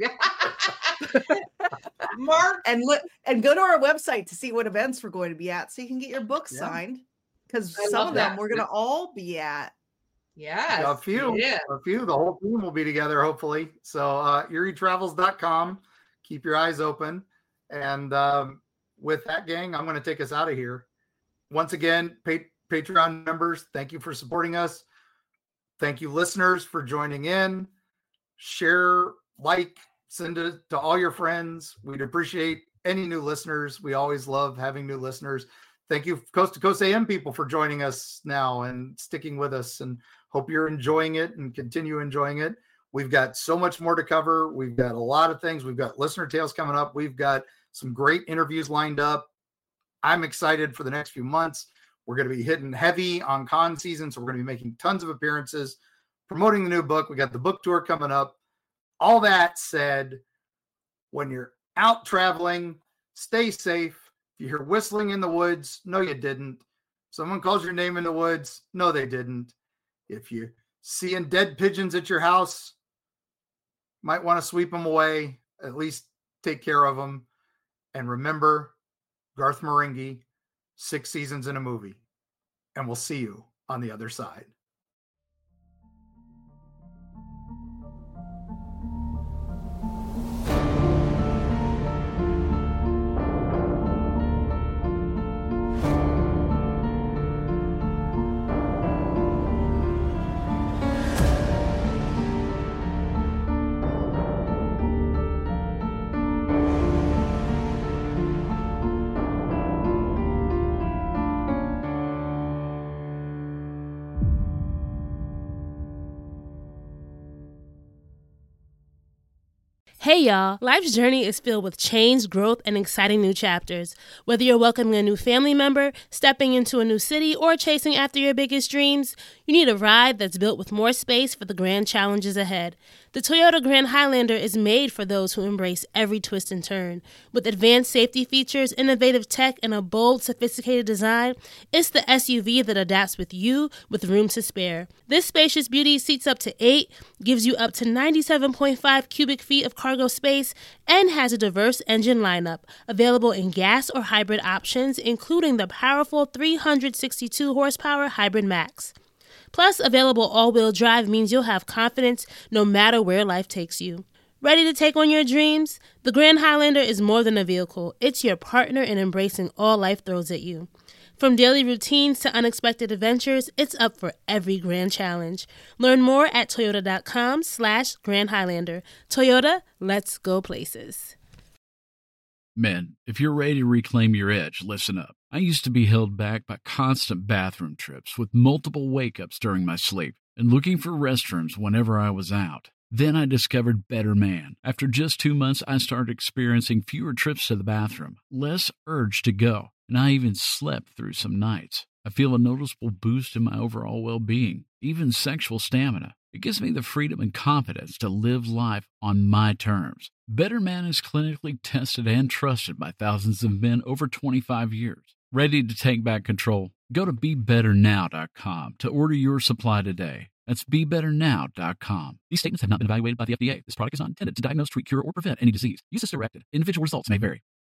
S3: Mark,
S4: And go to our website to see what events we're going to be at so you can get your books signed. Because
S3: I
S4: some
S3: love
S4: of them
S3: that.
S4: we're going to all be at.
S3: yes.
S2: A few. The whole team will be together, hopefully. So EerieTravels.com. Keep your eyes open. And with that, gang, I'm going to take us out of here. Once again, Patreon members, thank you for supporting us. Thank you, listeners, for joining in. Share, like, send it to all your friends. We'd appreciate any new listeners. We always love having new listeners. Thank you, Coast to Coast AM people, for joining us now and sticking with us, and hope you're enjoying it and continue enjoying it. We've got so much more to cover. We've got a lot of things. We've got listener tales coming up. We've got some great interviews lined up. I'm excited for the next few months. We're going to be hitting heavy on con season, so we're going to be making tons of appearances, promoting the new book. We got the book tour coming up. All that said, when you're out traveling, stay safe. If you hear whistling in the woods, no, you didn't. Someone calls your name in the woods, no, they didn't. If you're seeing dead pigeons at your house, might want to sweep them away, at least take care of them. And remember, Garth Marenghi, 6 seasons in a movie. And we'll see you on the other side.
S5: Hey y'all, life's journey is filled with change, growth, and exciting new chapters. Whether you're welcoming a new family member, stepping into a new city, or chasing after your biggest dreams, you need a ride that's built with more space for the grand challenges ahead. The Toyota Grand Highlander is made for those who embrace every twist and turn. With advanced safety features, innovative tech, and a bold, sophisticated design, it's the SUV that adapts with you with room to spare. This spacious beauty seats up to 8, gives you up to 97.5 cubic feet of cargo space, and has a diverse engine lineup, available in gas or hybrid options, including the powerful 362 horsepower Hybrid Max. Plus, available all-wheel drive means you'll have confidence no matter where life takes you. Ready to take on your dreams? The Grand Highlander is more than a vehicle. It's your partner in embracing all life throws at you. From daily routines to unexpected adventures, it's up for every grand challenge. Learn more at toyota.com/Grand Highlander. Toyota, let's go places.
S8: Men, if you're ready to reclaim your edge, listen up. I used to be held back by constant bathroom trips with multiple wake-ups during my sleep and looking for restrooms whenever I was out. Then I discovered Better Man. After just 2 months, I started experiencing fewer trips to the bathroom, less urge to go, and I even slept through some nights. I feel a noticeable boost in my overall well-being, even sexual stamina. It gives me the freedom and confidence to live life on my terms. Better Man is clinically tested and trusted by thousands of men over 25 years. Ready to take back control? Go to BeBetterNow.com to order your supply today. That's BeBetterNow.com. These statements have not been evaluated by the FDA. This product is not intended to diagnose, treat, cure, or prevent any disease. Use as directed. Individual results may vary.